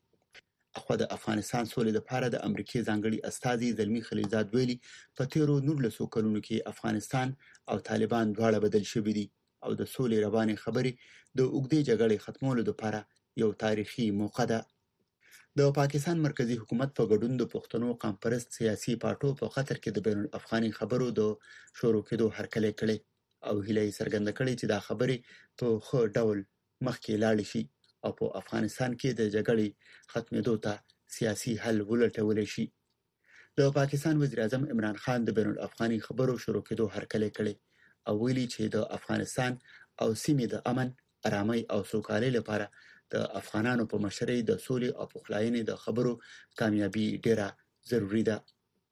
اخو د افغانستان سولې لپاره د امریکای ځانګړي استازي زلمی خلیلزاد ویلي په تیرو نولسو کلونو کې افغانستان او طالبان دواړه بدل شوي دي او د سولې روانې خبرې د اوږدې جګړې ختمولو لپاره یو تاریخي موقع ده. د پاکستان مرکزی حکومت په ګډون د پښتنو قومپرست سیاسي پارټو په قطر کې د بین الافغاني خبرو د شروع کېدو هرکلی کړي او هیله یې څرګنده کړې چې دا خبرې په ښه ډول مخکې لاړې شي او په افغانستان کې د جګړې ختمېدو ته سیاسي حل ولټولی شي. د پاکستان وزیر اعظم عمران خان د بین الافغاني خبرو شروع کېدو هرکلی کړي او ویلي چې د افغانستان او سیمې د امن، آرامۍ او سوکالۍ لپاره د افغانانو په مشرۍ د سولې او پخلاینې د خبرو کامیابی ډیره ضروری ده.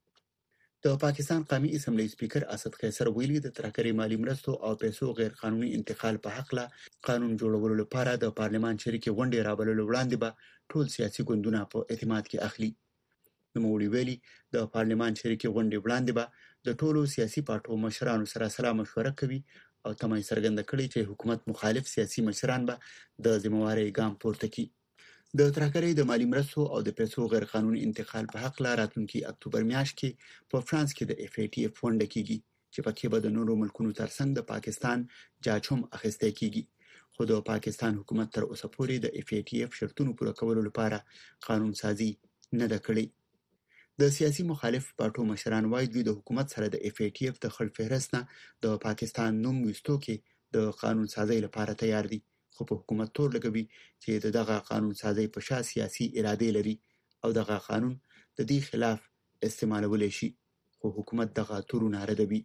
د پاکستان قومي اسمبلی سپیکر اسد قیصر ویلي د ترکرې مالی مرستو او پیسو غیر قانوني انتقال په حق له قانون جوړولو لپاره د پارلمان شریکي غونډې رابللو وړاندې به ټول سیاسي ګوندونه په اعتماد کې اخلي. نوموړي ویلي د پارلمان شریکي غونډې وړاندې به د ټولو سیاسي پارټو مشرانو سره سلا مشوره کوي او تمه یې څرګنده کړې چې حکومت مخالف سیاسي مشران به د ذمہوارۍ ګام پورته کړي. د ترکرې د مالی مرستو او د پیسو غیر قانوني انتقال په حق لا راتلونکي اکتوبر میاشت کې په فرانس کې د اف ای ټی اف غونډه کیږي چې پکې به د نورو ملکونو ترڅنګ د پاکستان جاج هم اخیسته کیږي. خو د پاکستان حکومت تر اوسه پورې د اف ای ټی اف شرطونو پوره کولو لپاره قانون سازي نه ده کړې. د سیاسي مخالف پارټو مشران وایي دوی د حکومت سره د اف ای ټی اف د خړ فهرست نه د پاکستان نوم وستو کې د قانون سازي لپاره تیار دي، خو په حکومت تور لګوي چې دغه قانون سازي په شا سیاسي اراده لري او دغه قانون د دې خلاف استعمالول شي، خو حکومت دغه تورونه ردوي.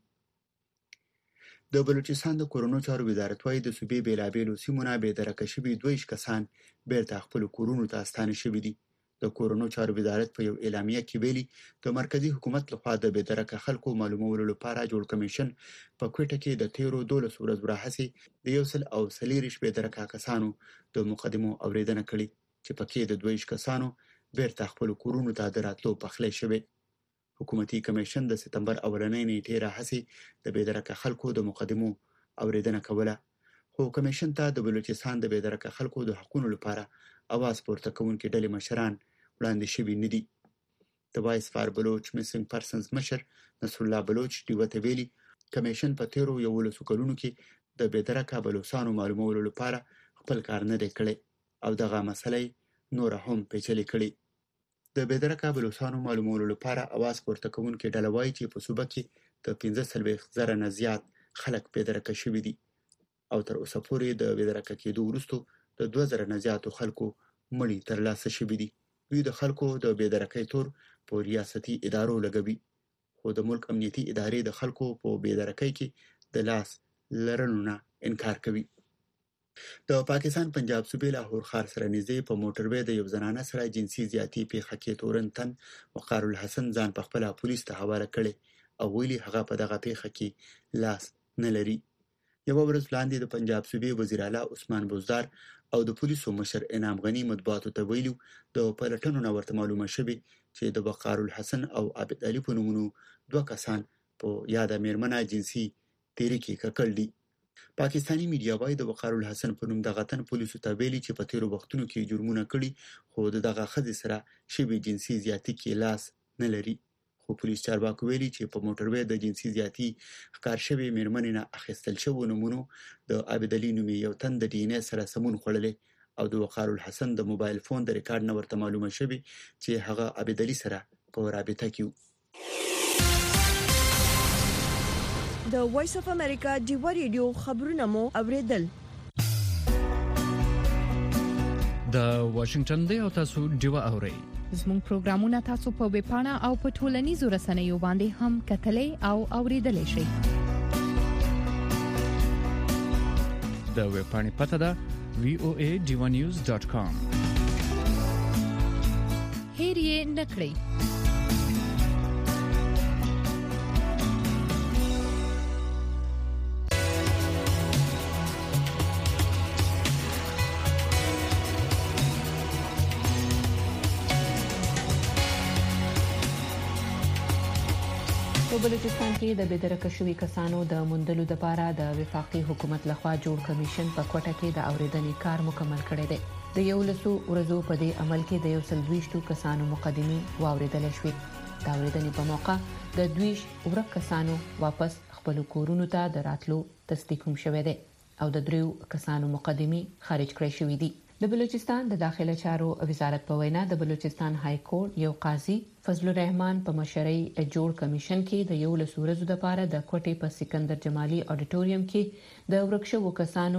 د بلوچستان د کورونو چارو وزارت وايي د صوبې بیلابېلو سیمونو بېدرکه شوي دوه کسان بیرته خپل کورونو ته ستانه شوي دي. د کورونو چارو وزارت په یو اعلامیه کې ویلي د مرکزی حکومت لخوا د بېدرکه خلکو معلومولو لپاره جوړ کمیشن په کوټه کې د تیرو دولس ورځو راهیسې د یو سل او څلېرویشت بېدرکه کسانو د مقدمو اورېدنه کړې چې پکې د دوه کسانو بیرته خپل کورونو ته د راتلو پخلی شوی. حکومتي کمیشن د سپتمبر اولنۍ نیټې راهیسې د بېدرکه خلکو د مقدمو اورېدنه کوله، خو کمیشن ته د بلوچستان د بېدرکه خلکو د حقوقو لپاره اواز پورته کوونکي ډلې مشران وړاندې شوي نه دي. د وایس فار بلوچ میسنګ پرسنز مشر نصر الله بلوچ ډیوه ته ویلي کمیشن په تیرو یولسو کلونو کې د بېدرکه بلوچستانو معلومولو لپاره خپل کار نه دی کړی او دغه مسله نور هم پیچلې کړې. د بېدرکه بلوچستانو معلومولو لپاره اواز پورته کوونکي ډله وایي چې په صوبه کې د پنځه څلوېښت زره نه زیات خلک بېدرکه شوي دي او تر اوسه پورې د بېدرکه کېدو وروسته د دوه زره نه زیاتو خلکو مړي ترلاسه شوي دي. دوی د خلکو د بېدرکۍ تور په ریاستي ادارو لګوي، خو د ملک امنیتي ادارې د خلکو په بېدرکۍ کې د لاس لرلو نه انکار کوي. د پاکستان پنجاب صوبې لاهور ښار سره نږدې په موټروي د یو زنانه سره جنسي زیاتی پیښه کې تورن تن وقار الحسن ځان په خپل پولیس ته حواله کړي او ویلي هغه په دغه پیښه کې لاس نه لري. یو ورځ وړاندې د پنجاب صوبې وزیر اعلی عثمان بزدار او د پولیسو مشر انعام غنی مطبوعاتو ته ویلو د پلټنو نه ورته معلومه شوې چې د وقار الحسن او عابد علي په نومونو دوه کسان په یاد میرمنه جنسي تیری کې ککړ دي. پاکستانی میډیا وايي د وقار الحسن په نوم د غتن پولیسو ته ویلي چې په تیرو وختونو کې جرمونه کړي خو دغه خځې سره شوی جنسي زیاتی کې لاس نه لري. خو پولیس چارواکو ویلي چې په موټروي د جنسي زیاتی ښکار شوی میرمنې نه اخیستل شوی نمونه د عابد علي نومي یو تن د ډي ان اے سره سمون خوړلې او د وقار الحسن د موبایل فون د ریکارډ نه ورته معلومه شوی چې هغه عابد علي سره په رابطه کې. د وایس اف امریکا ډیوا ریډیو خبرونه مو اوریدل. د واشنگټن دی او تاسو ډیوا اورئ. زموږ پروګرامونه تاسو په ویب پاڼه او په ټولنیزو رسنیو باندې هم کتلې او اوریدلې شئ. د ویب پاڼې پته ده وی او ای ډیوا نیوز ډاٹ کام. هیر یې نکړئ. په بلوچستان کې د بېدرکه شوي کسانو د موندلو لپاره د وفاقي حکومت لخوا جوړ کمیشن په کوټه کې د اوریدنې کار مکمل کړی دی. د یو لسو ورځو په دې عمل کې د یو سل دویشتو کسانو مقدمې واوریدل شوې. د اوریدنې په موقع د دویش ورک کسانو واپس خپل کورونو ته د راتلو تصدیق هم شوی دی او د دریو کسانو مقدمې خارج کړې شوې دي. د بلوچستان د داخله چارو وزارت په وینا د بلوچستان های کورټ یو قاضي فضل الرحمن په مشرۍ جوړ کمیشن کې د یو لس ورځو لپاره د کوټې په سکندر جمالي اډیټوریم کې د ورکشو کسانو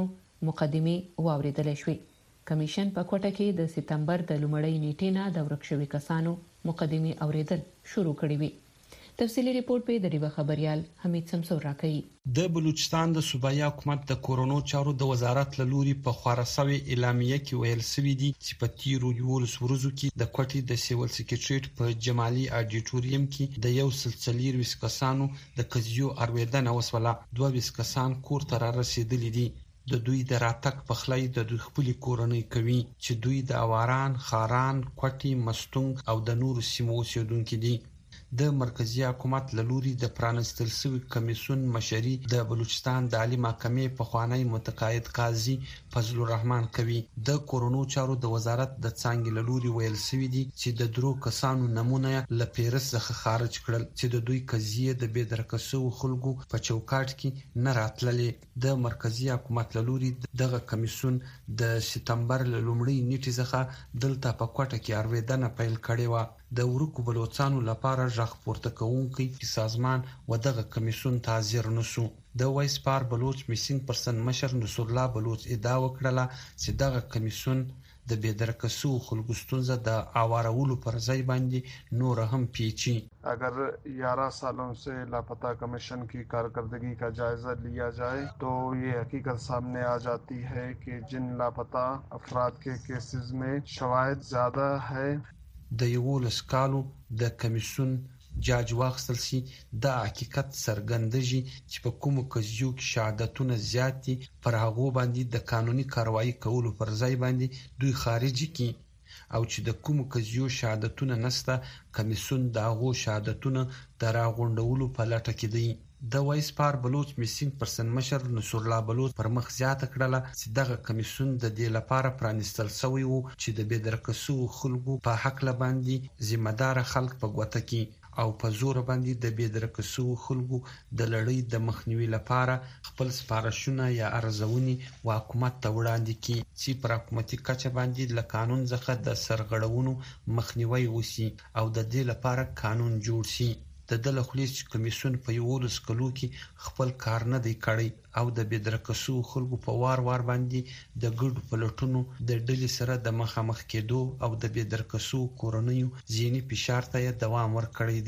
مقدمې واوریدل شوې. کمیشن په کوټه کې د سپتمبر د لومړۍ نیټې نه د ورکشو کسانو مقدمې اوریدل شروع کړې وي. تفصیلی ریپورت په د ریو خبريال حمید سمسور راکړي. د بلوچستان د صوبایي حکومت د کورونو چارو د وزارت له لوري په خورسوي اعلامیه کې ویل شوی دی چې په تیرو یولس ورځو کې د کوټې د سیول سکریټریټ په جمالي اډیټوریم کې د یو سلسلې وس کسانو د قضیو ارویدنه وسوله دوه وس کسان کور ته را رسیدلي دي. د دوی د راتګ په خلای د دوی خپل کورنۍ کوي چې دوی د اواران، خاران، کوټي، مستونګ او د نورو سیمو اوسیدونکو دي. د مرکزی حکومت له لوري د پرانستل شوی کمیسون مشري د بلوچستان د عالی محکمې په خوانی متقاعد قاضي فضل الرحمن کوي. د کورونو چارو د وزارت د څنګه له لوري ویل شوی دي چې د درو کسانو نمونه ل پیرس څخه خارج کړل چې د دوی قضیه د بېدرکسو خلکو په چوکاټ کې نه راتللې. د مرکزی حکومت له لوري دغه کمیسون د سپتمبر لومړۍ نیټې څخه دلته په کوټه کې ارویدنه پیل کړې و. د ورکو بلوچستانو لپاره ژغ پورته کوونکی سازمان و دغه کمیسون تاذیر نشو. د وایس پار بلوچ میسینګ پرسن مشر نصر الله بلوچ ادعا وکړه چې دغه کمیسون د بېدرکسو خلکو ستونزه د اوارولو پر ځای باندې نور هم پیچي. اگر ग्यारह सालों से लापता कमीशन की कारकर्दगी का जायजा लिया जाए तो ये हकीकत सामने आ जाती है कि जिन लापता अफराद के केसेस में शवाहिद ज्यादा है. د یولس کالو د کمیسون جاج واخصل سي د حقیقت سرګندجي چې په کومو قضیو کې شهادتونه زیات دي پر هغه باندې د قانوني کاروایی کولو پر ځای باندې دوی خارجي کی او چې د کومو قضیو شهادتونه نسته کمیسون د هغه شهادتونه دراغونډولو په لټه کې دی. د وایس پار بلوچ میسینګ پرسن مشر نصر الله بلوچ پر مخ زیاته کړله چې دغه کمیسون د دې لپاره پرانستل شوی وو چې د بېدرکسو خلکو په حق لباندې ذمہ دار خلک په ګوته کې او په زور باندې د بېدرکسو خلکو د لړۍ د مخنیوي لپاره خپل سپارښتنه یا ارزونې حکومت ته وړاندې کړي چې پر حکومتي کچه باندې له قانون څخه د سرغړونو مخنیوي وشي او د دې لپاره قانون جوړ شي. د دله خلیص کمیسون په یولس کلو کې خپل کار نه دی کړی او د بېدرکسو خلکو په وار وار باندې د ګډ پلټونو د ډلې سره د مخامخ کېدو او د بېدرکسو کورنیو ځینې فشار ته دوام ورکړی دی.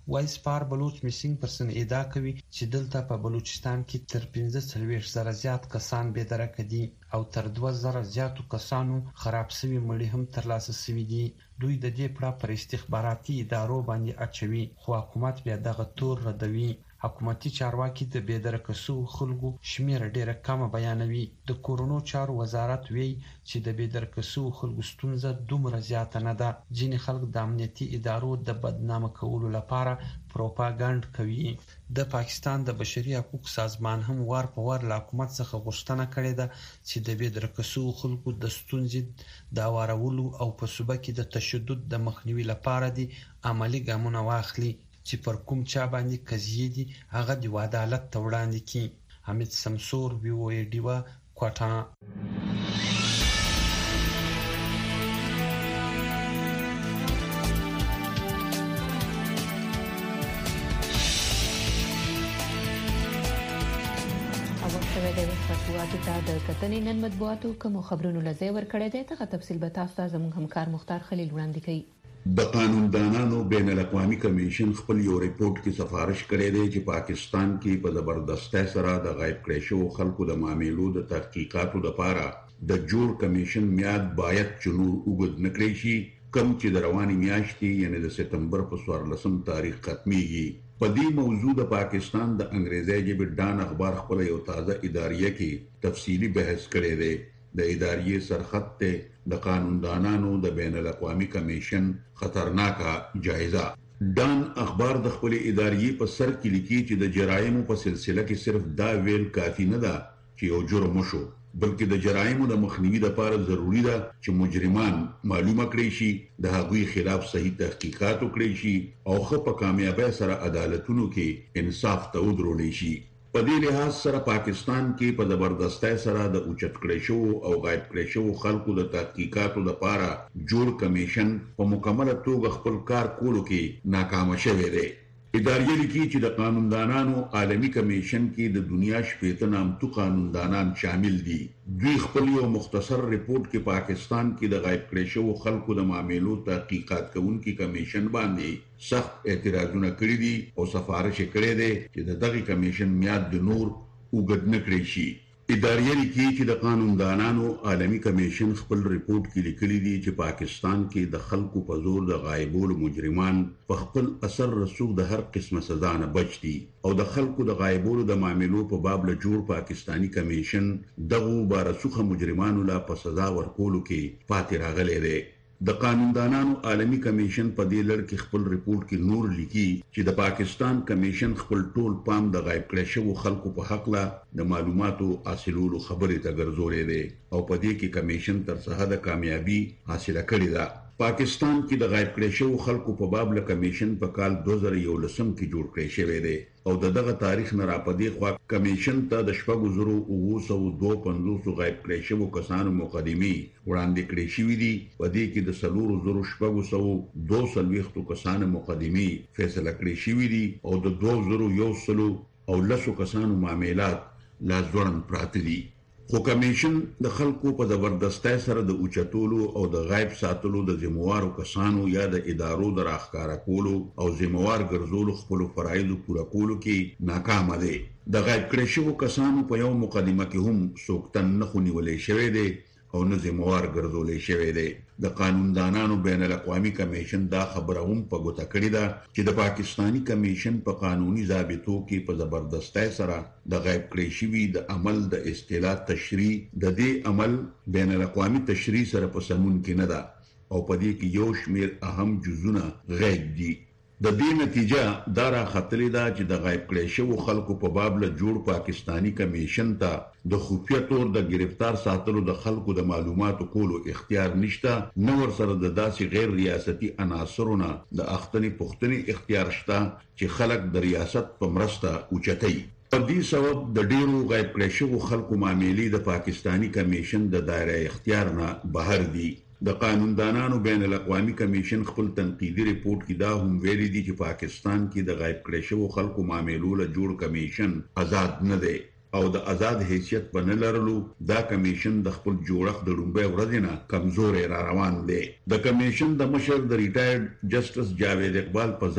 وایس پار بلوچ میسینګ پرسن ادعا کوي چې دلته په بلوچستان کې تر پنځه څلوېښت زره زیات کسان بې درکه دي او تر دوه زره زیاتو کسانو خراب شوي مړي هم ترلاسه شوي دي. دوی د دې پړه پر استخباراتي ادارو باندې اچوي خو حکومت بیا دغه تور ردوي. حکومتي چارواکي د بې درکه شوو خلکو شمېره ډېره کمه بیانوي. د کورونو چارو وزارت وایي چې د بې درکه شوو خلکو ستونزه دومره زیاته نه ده. ځینې خلک د امنیتي ادارو د بدنامه کولو لپاره پروپاګانډ کوي. د پاکستان د بشري حقوقو سازمان هم وار په وار له حکومت څخه غوښتنه کړې ده چې د بې درکه شوو خلکو د ستونزې د هوارولو او په صوبه کې د تشدد د مخنیوي لپاره دي عملي ګامونه واخلي چې پر کوم چا باندې قضیې دي هغه د عدالت ته وړاندې کړي. حمید سمسور، وی او ای ډیوا، کوټا. شوی دی مطبوعاتو ته د کتنې نن مطبوعاتو کوم خبرونو لځای ورکړی دی ته تفصیل به تاسو ته زموږ همکار مختار خلیل وړاندې کوي. د قانوندانانو بین الاقوامي کمیشن خپل یو ریپورت کې سفارش کړی دی چې پاکستان کې په زبردستۍ سره د غایب کړی شوو خلکو د معاملو د تحقیقاتو لپاره د جوړ کمیشن میاد باید چې نور اوږد نه کړی شي کوم چې د روانې میاشتې یعنی د سپتمبر په څوارلسم تاریخ ختمیږي. په دې موضوع د پاکستان د انګریزي ژبې ډان اخبار خپل یو تازه اداریه کې تفصیلی بحث کړی دی. د اداریې سرخط ته د قانوندانانو د بین الاقوامي کمیشن خطرناکه جایزه. ډان اخبار د خپل اداریې په سر کې لیکي چې د جرایمو په سلسله کې صرف دا ویل کافی نه ده چې یو جرم وشو بلکې د جرایمو د مخنیوي لپاره ضروری ده چې مجرمان معلومه کړي شي، د هغوی خلاف صحیح تحقیقات وکړي شي او ښه په کامیابی سره عدالتونو کې انصاف ته ودرول شي. په دې لحاظ سره پاکستان کې په زبردستۍ سره د اوچت کړی شوو او غایب کړی شوو خلکو د تحقیقاتو لپاره جوړ کمیشن په مکمله توګه خپل کار کولو کې ناکامه شوی دی. اداریه لیکي چې د قانوندانانو عالمي کمیشن کې د دنیا شپېته نامتو قانوندانان شامل دي. دوی خپل یو مختصر ریپورت کې پاکستان کې د غایب کړی شوو خلکو د معاملو تحقیقات کوونکي کمیشن باندې سخت اعتراضونه کړي دي او سفارش کړی دی چې د دغه کمیشن میاد د نور اوږد نه کړی شي. اداریه لیکي چې د قانوندانانو عالمي کمیشن خپل ریپورت کې لیکلي دي چې پاکستان کې د خلکو په زور د غایبولو مجرمان په خپل اثر رسوب د هر قسمه سزا نه بچ دي او د خلکو د غایبولو د معاملو په باب له جوړ پاکستانی کمیشن دغو بارسوخه مجرمانو لا په سزا ورکولو کې پاتې راغلی دی. د قانوندانانو عالمي کمیشن په دې لړ کې خپل ریپورت کې نور لیکي چې د پاکستان کمیشن خپل ټول پام د غایب کړی شوو خلکو په حق له د معلوماتو حاصلولو خبرې ته ګرځولې دی او په دې کې کمیشن تر څه حده کامیابی حاصله کړې ده. پاکستان کې د غایب کړی شوو خلکو په باب له کمیشن په کال دوه زره یولسم کې جوړ کړی شوی دی او د دغه تاریخ نه راپدې خوا کمیشن ته د شپږو زرو اوه سوه دوه پنځوس غایب کړی شوو کسانو مقدمې وړاندې کړې شوې دي. په دې کې د څلورو زرو شپږو سوه دوه څلوېښتو کسانو مقدمې فیصله کړې شوې دي او د دوه زرو یو سلو او لسو کسانو معاملات لا ځوړند پراته دي. خو کمیشن د خلکو په زبردستۍ سره د اوچتولو او د غایب ساتلو د ذمہوارو کسانو یا د ادارو د راښکاره کولو او ذمہوار ګرځولو خپلو فرایضو پوره کولو کې ناکامه دی. د غایب کړی شوو کسانو په یو مقدمه کې هم څوک تن نه خو نیولی شوی دی او نه ذمہوار ګرځولی شوی دی. د قانوندانانو بین الاقوامي کمیشن دا خبره هم په ګوته کړې ده چې د پاکستانی کمیشن په قانوني ضابطو کې په زبردستۍ سره د غایب کړی شوي د عمل د اصطلاح تشریح د دې عمل بین الاقوامي تشریح سره په سمون کې نه ده او په دې کې یو شمېر اهم جزونه غیب دي. د دې نتیجه دا راختلې ده چې د غایب کړی شوو خلکو په باب له جوړ پاکستانی کمیشن ته د خفیه طور د گرفتار ساتلو د خلکو د معلوماتو کولو اختیار نشته، نه ورسره د داسې غیر ریاستي عناصرونه د اخته پوښتنې اختیار شته چې خلک د ریاست په مرسته اوچتوي. په دې سبب د ډیرو غایب کړی شوو خلکو معاملې د پاکستانی کمیشن د دایره اختیار نه بهر دي. د قانوندانانو بین الاقوامي کمیشن خپل تنقیدي ریپورت کې دا هم ویلي دي چې پاکستان کې د غایب کړی شوو خلکو معاملو له جوړ کمیشن آزاد نه دی او د آزاد حیثیت په نه لرلو دا کمیشن د خپل جوړښت د لومړۍ ورځې نه کمزوری را روان دی. د کمیشن د مشر د ریټایرډ جسټس جاوید اقبال په ذات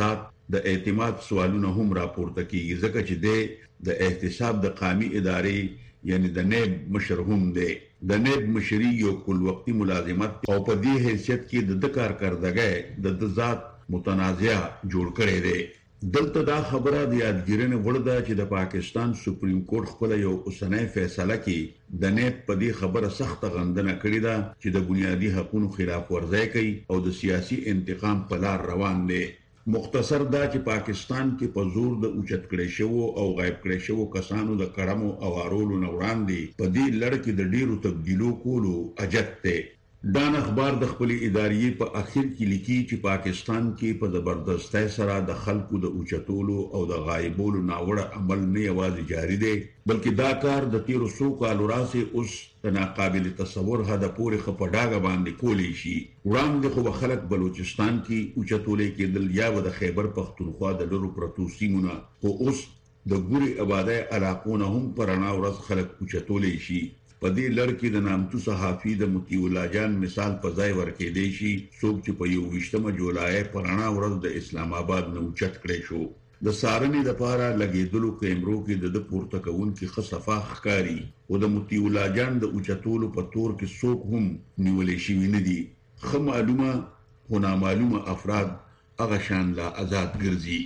د اعتماد سوالونه هم راپورته کیږي ځکه چې د د احتساب د قومي ادارې یعنی د نیب مشر هم دی د نیب مشري یو کل وقتی ملازمت او په دې حیثیت کې د کارکردګۍ د ذات متنازع جوړ کړي دی دلته دا خبره د یادګیرنې وړ ده چې د پاکستان سپریم کورټ خپل یو اوسنۍ فیصله کې د نیب په دې خبره سخت غندنه کړې ده چې د بنیادی حقوقو خلاف ورزي کوي او د سیاسي انتقام په لار روان دي مختصر دا چې پاکستان کې په زور د اوچت کړي شو او غایب کړي شو کسانو د کړمو او اړولو نه وړاندې په دې لړ کې د ډیرو تبدیلو کولو اجت ده دان اخبار د خپل ادارې په اخر کې لیکي چې پاکستان کې په زبردستۍ سره د خلکو د اوچتولو او د غایبولو ناوړه عمل نه یوازې جاری دی بلکې دا کار د تیرو څو کالو راځي اوس د ناقابل تصور هدا پورې خپډاګه باندې کولی شي وړاندې خو خلک بلوچستان کې اوچتولې کېدل یا د خیبر پختونخوا د لورو پرتو سیمونه او اوس د ګوري آبادی علاقونه هم پرانا ورځ خلک اوچتولې شي په دې لړ کې د نامتو صحافي د مطیع الله جان مثال په ځای ورکې دی شي څوک چې په یو ویشتمه جولای پرانا ورځ د اسلام آباد نه اوچت کړی شو د سارنې لپاره لګیدلو کیمرو کې د پورته کوونکو خصفه ښکاری او د مطیع الله جان د اوچتولو په تور کې څوک هم نیولې شوی نه دي خو معلومه خو نامعلومه افراد هغه شان لا آزاد ګرځي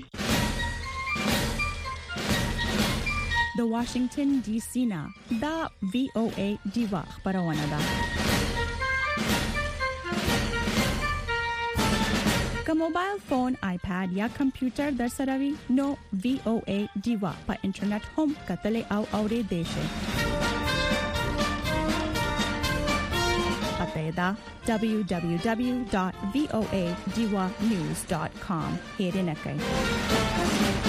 د واشنگټن ډي سي نه دا وی او ای دیوا خبرونه ده که موبایل فون آیپاد یا کمپیوټر در سره وي نو وی او ای دیوا په انټرنیټ هم کتل او اورېدل شي پته دا دبليو دبليو دبليو ډاټ وی او ای دیوا نیوز ډاټ کام هیرنه کوي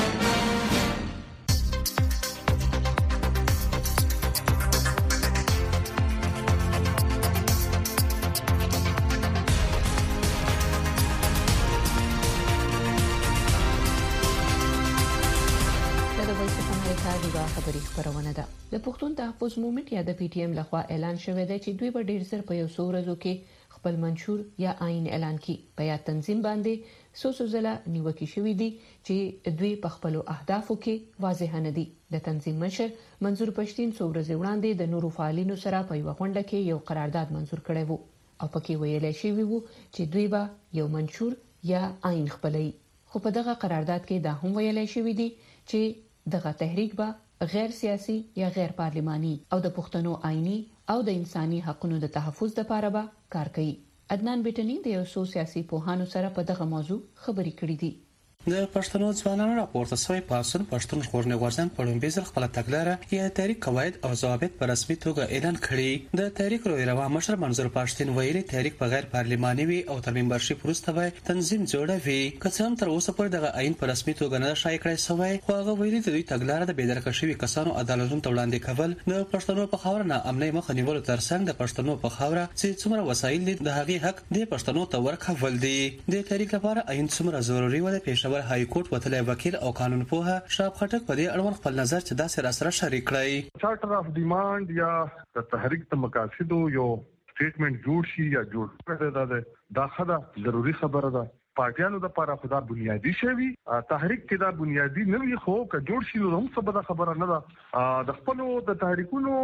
خبري خبرونه ده د پښتون تحفظ مومنټ یا د پی ټی ایم لخوا اعلان شوی دی چې دوی به ډیر زر په یو څو ورځو کې خپل منشور یا آئین اعلان کړي په یا تنظیم باندې سوسو زله نیوکه شوې دي چې دوی په خپل اهدافو کې واضح نه دي د تنظیم مشر منظور پښتين څو ورځې وړاندې د نورو فعالینو سره په یو غونډه کې یو قرارداد منظور کړی وو او پکې ویل شوی وو چې دوی به یو منشور یا آئین خپلوي خو په دغه قرارداد کې دا هم ویل شوی دي چې دغه تحریک به غیر سیاسي یا غیر پارلماني او د پښتنو آئینی او د انساني حقوقو د تحفظ لپاره به کار کوي عدنان بیٹنی د یو سو سیاسي پوهانو سره په دغه موضوع خبرې کړې دي د پښتنو ځوانانو راپورته شوی پاسون پښتون ژغورنې غورځنګ په لومړي ځل خپل تګلاره یا تحریک قواعد او ضوابط په رسمي توګه اعلان کړي د تحریک رویروا مشر منظور پښتين ویلي تحریک په غیر پارلماني وي او تر ممبرشپ وروسته به تنظیم جوړوي که څه هم تر اوسه پورې دغه آئین په رسمي توګه نه شایع کړی شوی خو هغه ویلي د دوی تګلاره د بېدرکه شوي کسانو عدالتونو ته وړاندې کول د پښتنو په خاوره نه امني مخه نیولو ترڅنګ د پښتنو په خاوره چې څومره وسایل دي د هغې حق د پښتنو ته ورکول دي د تحریک لپاره آئین څومره ضروري و د پېښور های کورټ وته وکیل او قانون پوها شاب خټک په دې اړوند خپل نظر چې دا سره سره شریک کړی چارټر اف ډیماند یا د تحریک د مقاصدو یو سټیټمنټ جوړ شي یا جوړ کړی دا دا خدا ضروری خبره ده پارټیانو د لپاره خدا بنیادی شوی تحریک کې دا بنیادی نه وي خو که جوړ شي نو هم څه بده خبره نه ده د خپل د تحریکونو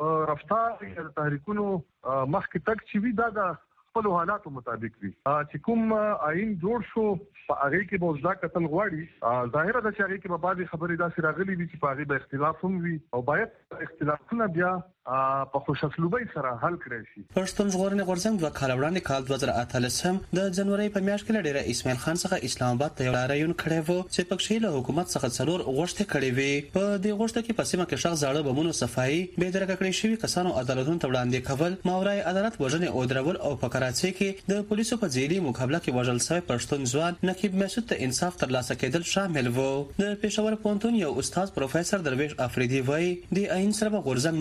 رفتار یا د تحریکونو مخکې تک چې وی دا د خپل حالاتو مطابق وي چې کوم آئین جوړ شو په هغه کې به ځکه کتل غواړي ظاهره د شریعه کې به بعضي خبرې داسې راغلي وي چې په هغه به اختلاف هم وي او باید اختلافونه بیا په خوشاسلوبۍ سره حل کړی شي پښتون ژغورنې غورځنګ دوه کال وړاندې کال دوه زره اتلسم د جنوري په میاشت کې ډېر اسماعیل خان څخه اسلام آباد ته یو رايون کړی وو چې پکې له حکومت څخه څلور غوښتنې کړې وې په دې غوښتنه کې په سیمه کې شخص زاړه بمونو صفایي به درکه کړی شوی کسانو عدالتونو ته وړاندې کول ماورای عدالت وژنې او درول او په کراچۍ کې د پولیسو په ځېلي مقابله کې وژل شوی پښتون ځوان نقیب مسعود ته انصاف ترلاسه کېدل شامل وو د پېښور پوهنتون یو استاد پروفیسور درویش افریدي وایي د آئین سره غورځنګ نور هم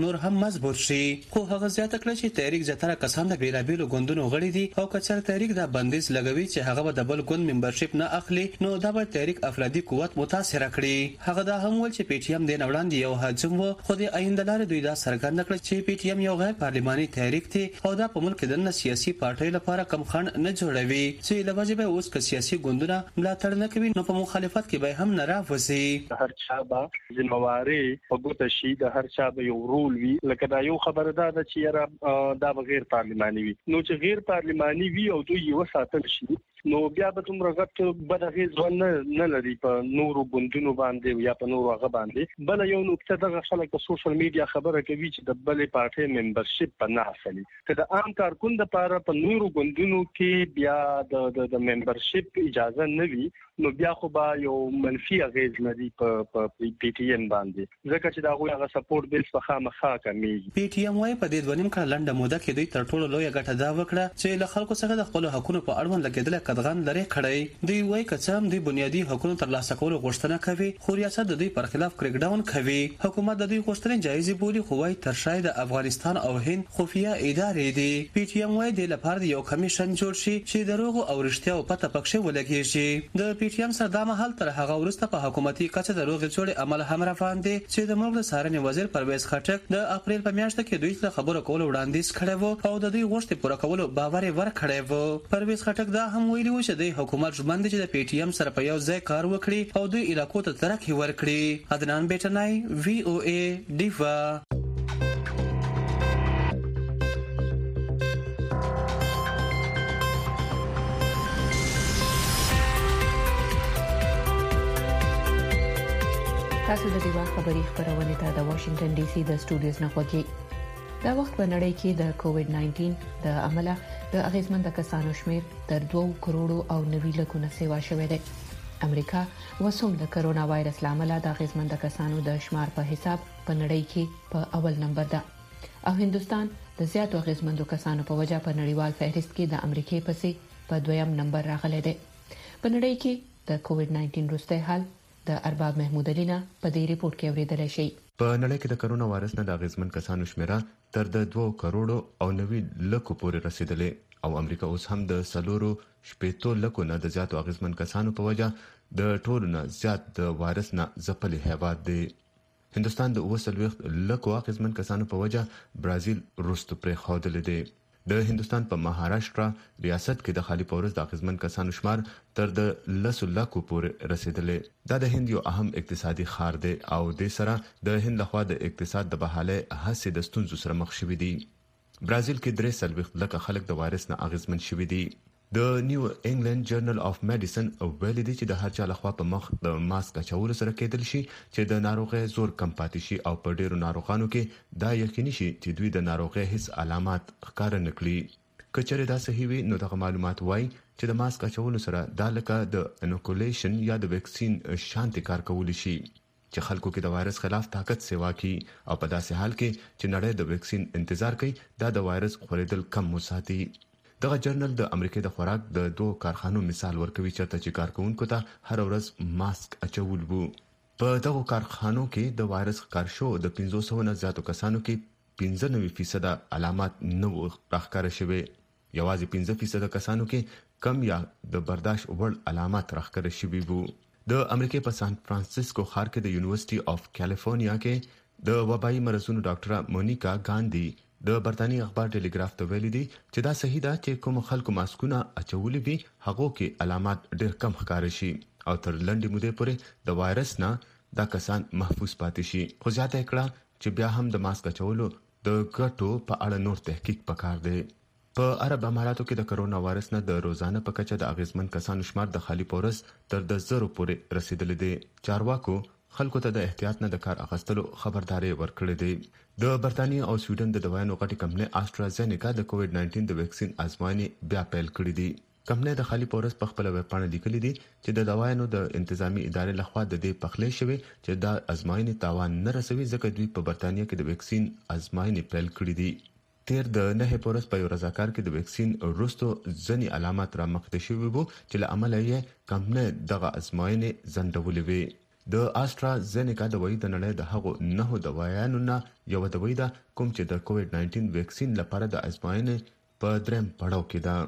مضبوط شي. خو هغه زیاته کړه چې تحریک زیاتره کسان د بیلابیلو ګوندونو غړي دي او کچر تحریک د بندیز لګوي چې هغه به د بل ګوند ممبرشپ نه اخلي نو دا به تحریک افرادي قوت متاثر کړي. هغه دا هم ول چې پی ټی ایم د نوړاندې یو حجم وو خو د آینده لار دوی دا څرګند کړ چې پی ټی ایم یو غیر پارلماني تحریک دی او دا په ملک د سیاسي پارټۍ لپاره کم خنډ نه جوړوي چې لوجه به اوس که سیاسي ګوندونه ملاتړ نه کوي نو په مخالفت کې به هم نه راوځي. هر چا به ځنواري په ګوته شي د هر چا به یو رول وي لکه دا یو خبره ده چې یاره دا غیر پارلماني وي نو چې غیر پارلماني وي او دوی یو ساتل شي نو بیا به تم رغت بدغه ځوان نه لري په نورو ګوندونو باندې یا په نورو هغه باندې بل یو نقطه دغه خلک په سوشل میډیا خبره کوي چې د بلې پارټي ممبرشپ په نه اصلي که د عام کارکوند لپاره په نورو ګوندونو کې بیا د د ممبرشپ اجازه نه وي نو بیا خو به یو منفي اغیز لري په پی ټی ایم باندې ځکه چې دا غوي هغه سپورټ بیس په خامخا کمیږي. پی ټی ایم وايي په دې دونیم کال لنډه موده کې دوی تر ټولو لوی ګټه دا وکړه چې له خلکو څخه د خپل حقوقو په اړوند لګیدل قدغن لري کړی. دوی وايي کڅم دوی بنیادی حقوقو ترلاسه کولو غوښتنه کوي خو ریاست د دوی پر خلاف کریک ډاون کوي. حکومت د دوی غوښتنې جایز بولي خو وايي تر شاید د افغانستان او هند خفیه ادارې دي. پی ټی ایم وايي د لپاره یو کمیشن جوړ شي چې دروغ او رښتیا او پته پکښه ولګي شي. د پی ټی ایم سره د محل تر هغه ورسته په حکومتي کچه د روغ جوړ عمل هم روان دي چې د ملک د سارنې وزیر پرویز خټک د اپریل په میاشت کې دوی ته خبرو کول وړاندیز کړی وو او د دوی غوښتنې پوره کولو باور یې ورکړی وو. پرویز خټک دا هم ویلي و چې د حکومت ژمن دي چې د پی ټی ایم سره په یو ځای کار وکړي او دوی علاقو ته ترقی ورکړي. عدنان بیٹنای وی او ای دیوا. تاسو د دیوا خبري خبرونه ته د واشنگټن ډي سي د سټوډیوز نه خوږی. دا وخت په نړۍ کې د کووډ ناینټین د عمله د اغیزمن کسانو شمیر تر دوه کروڑو او نوي لکونه سیوا شوې ده. امریکا وسوم د کرونا وایرس لامل د اغیزمن کسانو د شمار په حساب په نړۍ کې په اول نمبر ده او هندستان د زیاتو اغیزمن کسانو په وجه په نړیوال فهرست کې د امریکای پسې په دویم نمبر راغلی دی. په نړۍ کې د کووډ ناینټین وروستی حال د ارباب محمود علینا په دې ریپورت کې اوریدل شي. په نړۍ کې د کرونا وایرس نه د اغیزمن کسانو شمیره تر د دوه کروڑو او نوي لکو پورې رسیدلې او امریکا اوس هم د سلورو شپېتو لکو نه د زیاتو اغیزمن کسانو په وجه د ټولو نه زیات د وایرس نه ځپلي هیواد دی. هندستان د اوه څلوېښت لکو اغیزمن کسانو په وجه برازیل وروسته پرېښودلی دی. د هندستان په مهاراشټرا ریاست کې د خالي پورس د اغیزمن کسانو شمار تر د لسو لکو پورې رسیدلې. دا د هند یو اهم اقتصادي ښار دی او د سره د هند لخوا د اقتصاد د بحاله هڅې د ستونزو سره مخ شوي دي. برازیل کې درې څلوېښت لکه خلک د وایرس نه اغیزمن شوي دي. د نیو انګلند جرنل اف میډیسن ویل دي چې د هر چا لخوا په مخ د ماسک اچولو سره کېدل شي چې د ناروغي زور کم پاتې شي او په ډیرو ناروغانو کې دا یقیني شي چې دوی د ناروغي هیڅ علامات ښکار نه کړي. کچره دا صحیح وي نو د معلومات وای چې د ماسک اچولو سره د لکه د انوکولیشن یا د ویکسین شانتي کار کول شي چې خلکو کې د وایرس خلاف طاقت سیوا کی او په داسې حال کې چې نړۍ د ویکسین انتظار کوي دا د وایرس خورېدل کم وساتي. دغه جرنل د امریکای د خوراک د دوه کارخانو مثال ورکوي چې چې کارکونکو ته هر ورځ ماسک اچول وو. په دغه کارخانو کې د وایرس ښکار شو د پنځوس سوه نه زیاتو کسانو کې پنځه نوي فیصد علامات نه راښکاره شوي. یوازې پنځه فیصد کسانو کې کم یا د برداشت وړ علامات راښکاره شوي وو. د امریکای په سان فرانسیسکو ښار کې د یونیورسيټي اف کیلیفورنیا کې د وبایي مرزونو ډاکټره مونیکا ګاندی د برتانی اخبار ټیلیګراف ته ویلي دي چې دا صحیح ده چې کوم خلکو ماسکونه اچولي وي هغه کې علامات ډېر کم ښکار شي او تر لنډې مودې پورې د وایرس نه دا کسان محفوظ پاتې شي. خو زیاته کړه چې بیا هم د ماسک اچولو د ګټو په اړه نور تحقیق پکار دی. په عرب اماراتو کې د کرونا وایرس نه د روزانه په کچه د اغیزمن کسانو شمار د خالي پورس تر د زرو پورې رسیدلی دی. چارواکو خلکو ته د احتیاط نه د کار اخیستلو خبرداري ورکړې ده. د برتانیې او سویډن د دوایانو غټي کمپنۍ آسترازینیکا د کووډ ناینټین د ویکسین ازموینې بیا پیل کړې دي. کمپنۍ د خالي پورس په خپل ویب پاڼه لیکلي دي چې د دوایانو د انتظامی ادارې لخوا د دې پخلې شوی چې دا ازموینې تاوان نه رسوي ځکه دوی په برتانیې کې د ویکسین ازموینې پیل کړې دي. تیر د نه پورس په یو رضاکار کې د ویکسین وروستو ځنی علامات را مخته شوي وو چې له عمله یې کمپنۍ دغه ازموینې ځنډولې وي. د آسترازینیکا دوايي د نړۍ د هغو نهو دوايانو نه یو دوايي ده کوم چې د کووډ ناینټین ویکسین لپاره د ازموینې په دریم پړاو کې ده.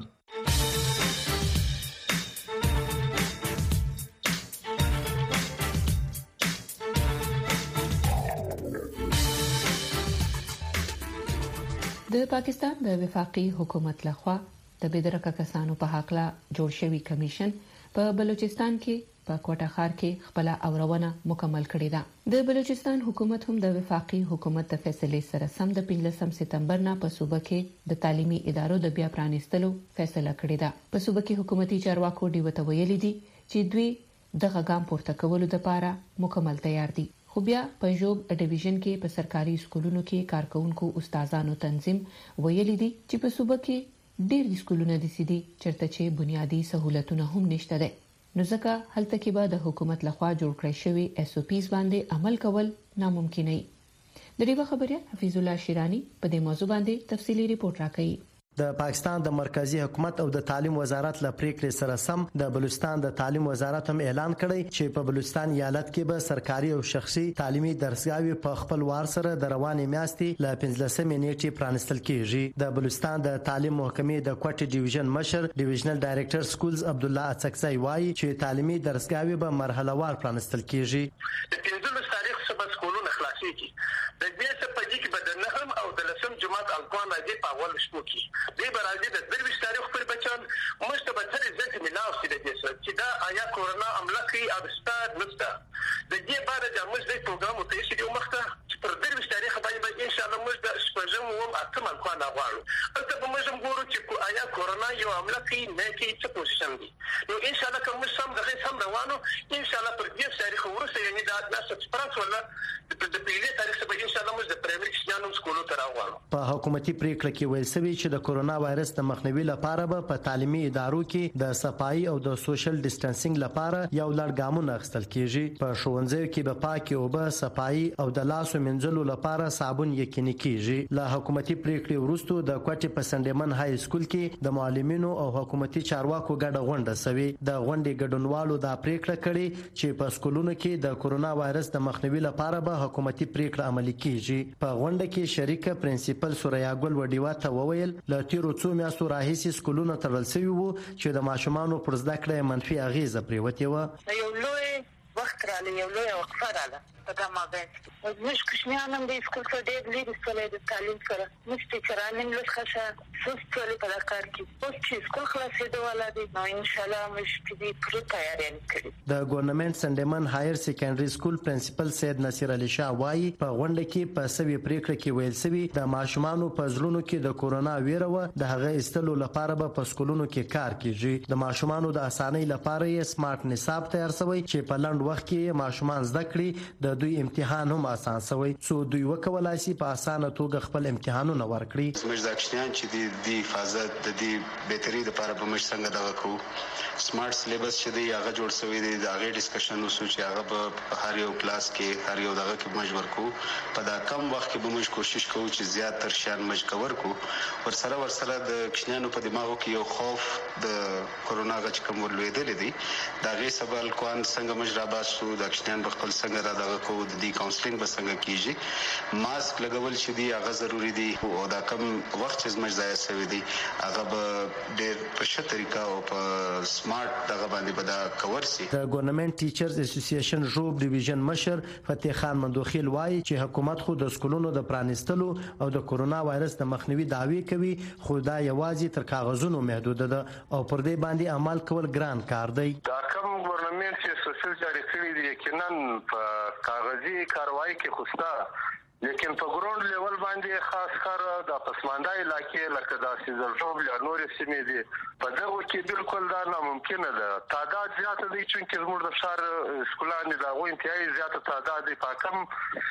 د پاکستان د وفاقي حکومت لخوا د بېدرکه کسانو په حق لا جوړ شوی کمیشن په بلوچستان کې په کوټه ښار کې خپل اورونه مکمل کړې ده. د بلوچستان حکومت هم د وفاقي حکومت د فیصلې سره سم د پنځلسم سپتمبر نه په صوبه کې د تعلیمي ادارو د بیا پرانیستلو فیصله کړې ده. په صوبه کې حکومتي چارواکو ډیوه ته ویلي دي چې دوی دغه ګام پورته کولو لپاره مکمل تیار دي. خو بیا په جوب ډیویژن کې په سرکاري سکولونو کې کارکونکو استادانو تنظیم ویلي دي چې په صوبه کې ډېر سکولونه دي سي دي چرته چې بنیادی سہولتونه هم نشته ده. نو ځکه هلته کې به د حکومت لخوا جوړ کړی شوی اس او پیز باندې عمل کول ناممکن دی. د ریو خبريال حفیظ الله شیرانی په دې موضوع باندې تفصیلی ریپورت راکړي. د پاکستان د مرکزی حکومت او د تعلیم وزارت له پریکړې سره سم د بلوچستان د تعلیم وزارت هم اعلان کړی چې په بلوچستان ایالت کې به سرکاري او شخصي تعلیمي درسګاوي په خپل وار سره د روانې میاشتې له پنځلسمې نیټې پرانستل کیږي. د بلوچستان د تعلیم محکمې د کوټ ډیویژن مشر ډیویژنل ډایریکټر سکولز عبد الله اڅکزی وایي چې تعلیمي درسګاوي به مرحله وار پرانستل کیږي. د پنځلس تاریخ څخه سکولونه خلاصيږي. د دې څخه په دې کې به د نهم او د لسم جماعت الکوان راځي په اول شپو کې دی برازي د درویش تاریخ پر بچان مشتبه تر عزت ملاو سي د دې سره چې دا آیا کورونا عمله کوي او ستاد نشته د دې بعد د موږ د پروګرام ته شي یو مخته چې پر درویش تاریخ باندې ان شاء الله موږ د شپږم او اتم الکوان غواړو. البته به موږ ګورو چې آیا کورونا یو عمله کوي نه کوي څه پوزیشن دي. نو ان شاء الله کوم سم دغه سم روانو ان شاء الله پر دې تاریخ ورسره یعنی دا د سپرانس ولا د پیلې تاریخ څخه ان شاء الله موږ د پرایمري شنانو سکولو ته راوړو. په حکومتي پریکړه کې ویل شوی چې د کورونا وایرس د مخنیوي لپاره به په تعلیمي ادارو کې د صفایي او د سوشل ډیسټنسینګ لپاره یو لړ ګامونه اخیستل کیږي. په ښوونځیو کې به پاکي اوبه، صفایي او د لاسو مینځلو لپاره صابون یقیني کیږي. له حکومتي پریکړې وروسته د کوټې په سندمن های سکول کې د معلمینو او حکومتي چارواکو ګډه غونډه شوې. د غونډې ګډونوالو دا پریکړه کړې چې په سکولونو کې د کورونا وایرس د مخنیوي لپاره به حکومتي پریکړه عملي کیږي. په غونډه کې شریک پرنسپل سوریا ګل وډیوا ته وویل له تیرو څو میاشتو راهیسې سکولونه تړل شوي وو چې د ماشومانو پر زده کړه منفي اغیزه پریوتې وه. یو لوی وخت راغلی، یو لوی وقفه راغله په دا مابین کې. موږ کوچنیان هم د سکول څخه ډېر لرې شولې د تعلیم سره. موږ ټیچران هم لږ ښه سست شولې په دا کار کې. اوس چې سکول خلاصېدو والا دی نو انشاءالله موږ په دې پوره تیاری کړې. د ګورنمنت سندمن هایر سیکنډري سکول پرنسپل سید نصیر علي شاه وایي په غونډه کې په سوي پریکړه کې ویل شوی د ماشومانو په زړونو کې د کورونا ویره و د هغه ایستلو لپاره به په سکولونو کې کار کیږي. د ماشومانو د اسانۍ لپاره یې سمارټ نصاب تیار شوی چې په لنډ وخت کې ماشومان زده کړي. د دوی امتحان هم آسان شوی څو دوی وکولای شي په اسانه توګه خپل امتحانونه ورکړي. زموږ د کشنیان چې د حفاظت د دې بهتري لپاره به موږ څنګه دا وکړو. سمارټ سلیبس چې دی هغه جوړ شوی دی، د هغه ډیسکشن وسو چې هغه په هر یو کلاس کې هر یو دغه کې موږ ورکو. په دا کم وخت کې به موږ کوشش کوو چې زیات تر شان موږ کور کو. ورسره ورسره د کشنیانو په دماغو کې یو خوف د کورونا غچ کوم ولویدل دي دا غي سبال کوان څنګه موږ را باسو د کشنیان په خپل څنګه را دغه کو د دې کاونسلینګ به څنګه کیږي. ماسک لګول چې دی هغه ضروری دی او دا کم وخت چې موږ ځای سوي دی هغه به ډېر په ښه طریقه او په سمارټ دغه باندې به دا کور سي. د ګورنمنت ټیچرز اسوسییشن جوب ډیویژن مشر فتح خان مندوخیل وایي چې حکومت خو د سکولونو د پرانیستلو او د کورونا وایرس د مخنیوي دعوی کوي خو دا یوازې تر کاغذونو محدود ده او پر دې باندې عمل کول ګران کار دی. دا کوم ګورنمنت چې سوشل جاری کړی دی یقینا په کاغذي کاروایی کې خوستا لیکن په ګراوند لیول باندې خاص کار د پسمانده علاقې لکه د سیزلټوب یا نورې سیمې دي په دغه کې بالکل دا ناممکنه ده. تعداد زیات دی چې زموږ د شهر سکولانو د غو انتهایی زیات تعداد دی په کم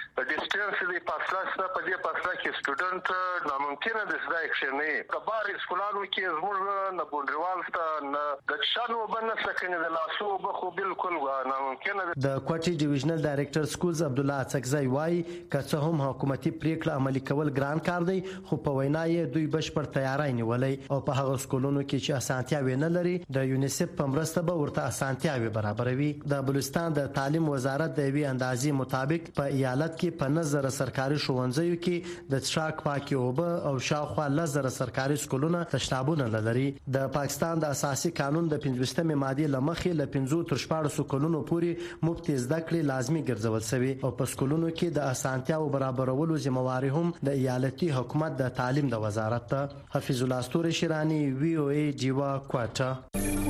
ډیسټنس دی فاصله سره په دې فاصله کې سټوډنټ ناممکنه ده زده کړي نه. کبار سکولانو کې زموږ نه بونډریوال ته نه د شانو بنه سکنه د لاسو بخو بالکل ناممکنه ده. د کوټي ډیویژنل ډایریکټر سکولز عبد الله اڅکزی وایي که څه هم هم حکومتي پریکړه عملي کول ګران کار دی، خو په وینا یې دوی بشپړ تیاری نیولې او په هغه سکولونو کې چې اسانتیاوي نه لري د یونیسف په مرسته به ورته اسانتیاوي برابروي. د بلوچستان د تعلیم وزارت د یوې اندازې مطابق په ایالت کې په نظر سرکاري ښوونځیو کې د څښاک پاکي اوبه او شاوخوا لزر سرکاري سکولونه تشنابونه لري. د پاکستان د اساسي قانون د پنځوستمې ماده لمخې ل پنځو تر شپږ سکولونو پورې مفت زده کړې لازمي ګرځول شوی او په سکولونو کې د اسانتیاو برابرولو ذمہواری هم د ایالتي حکومت د تعلیم د وزارت ته. حفیظ الله استوري شیرانی، وی او ای جیوا کوټه.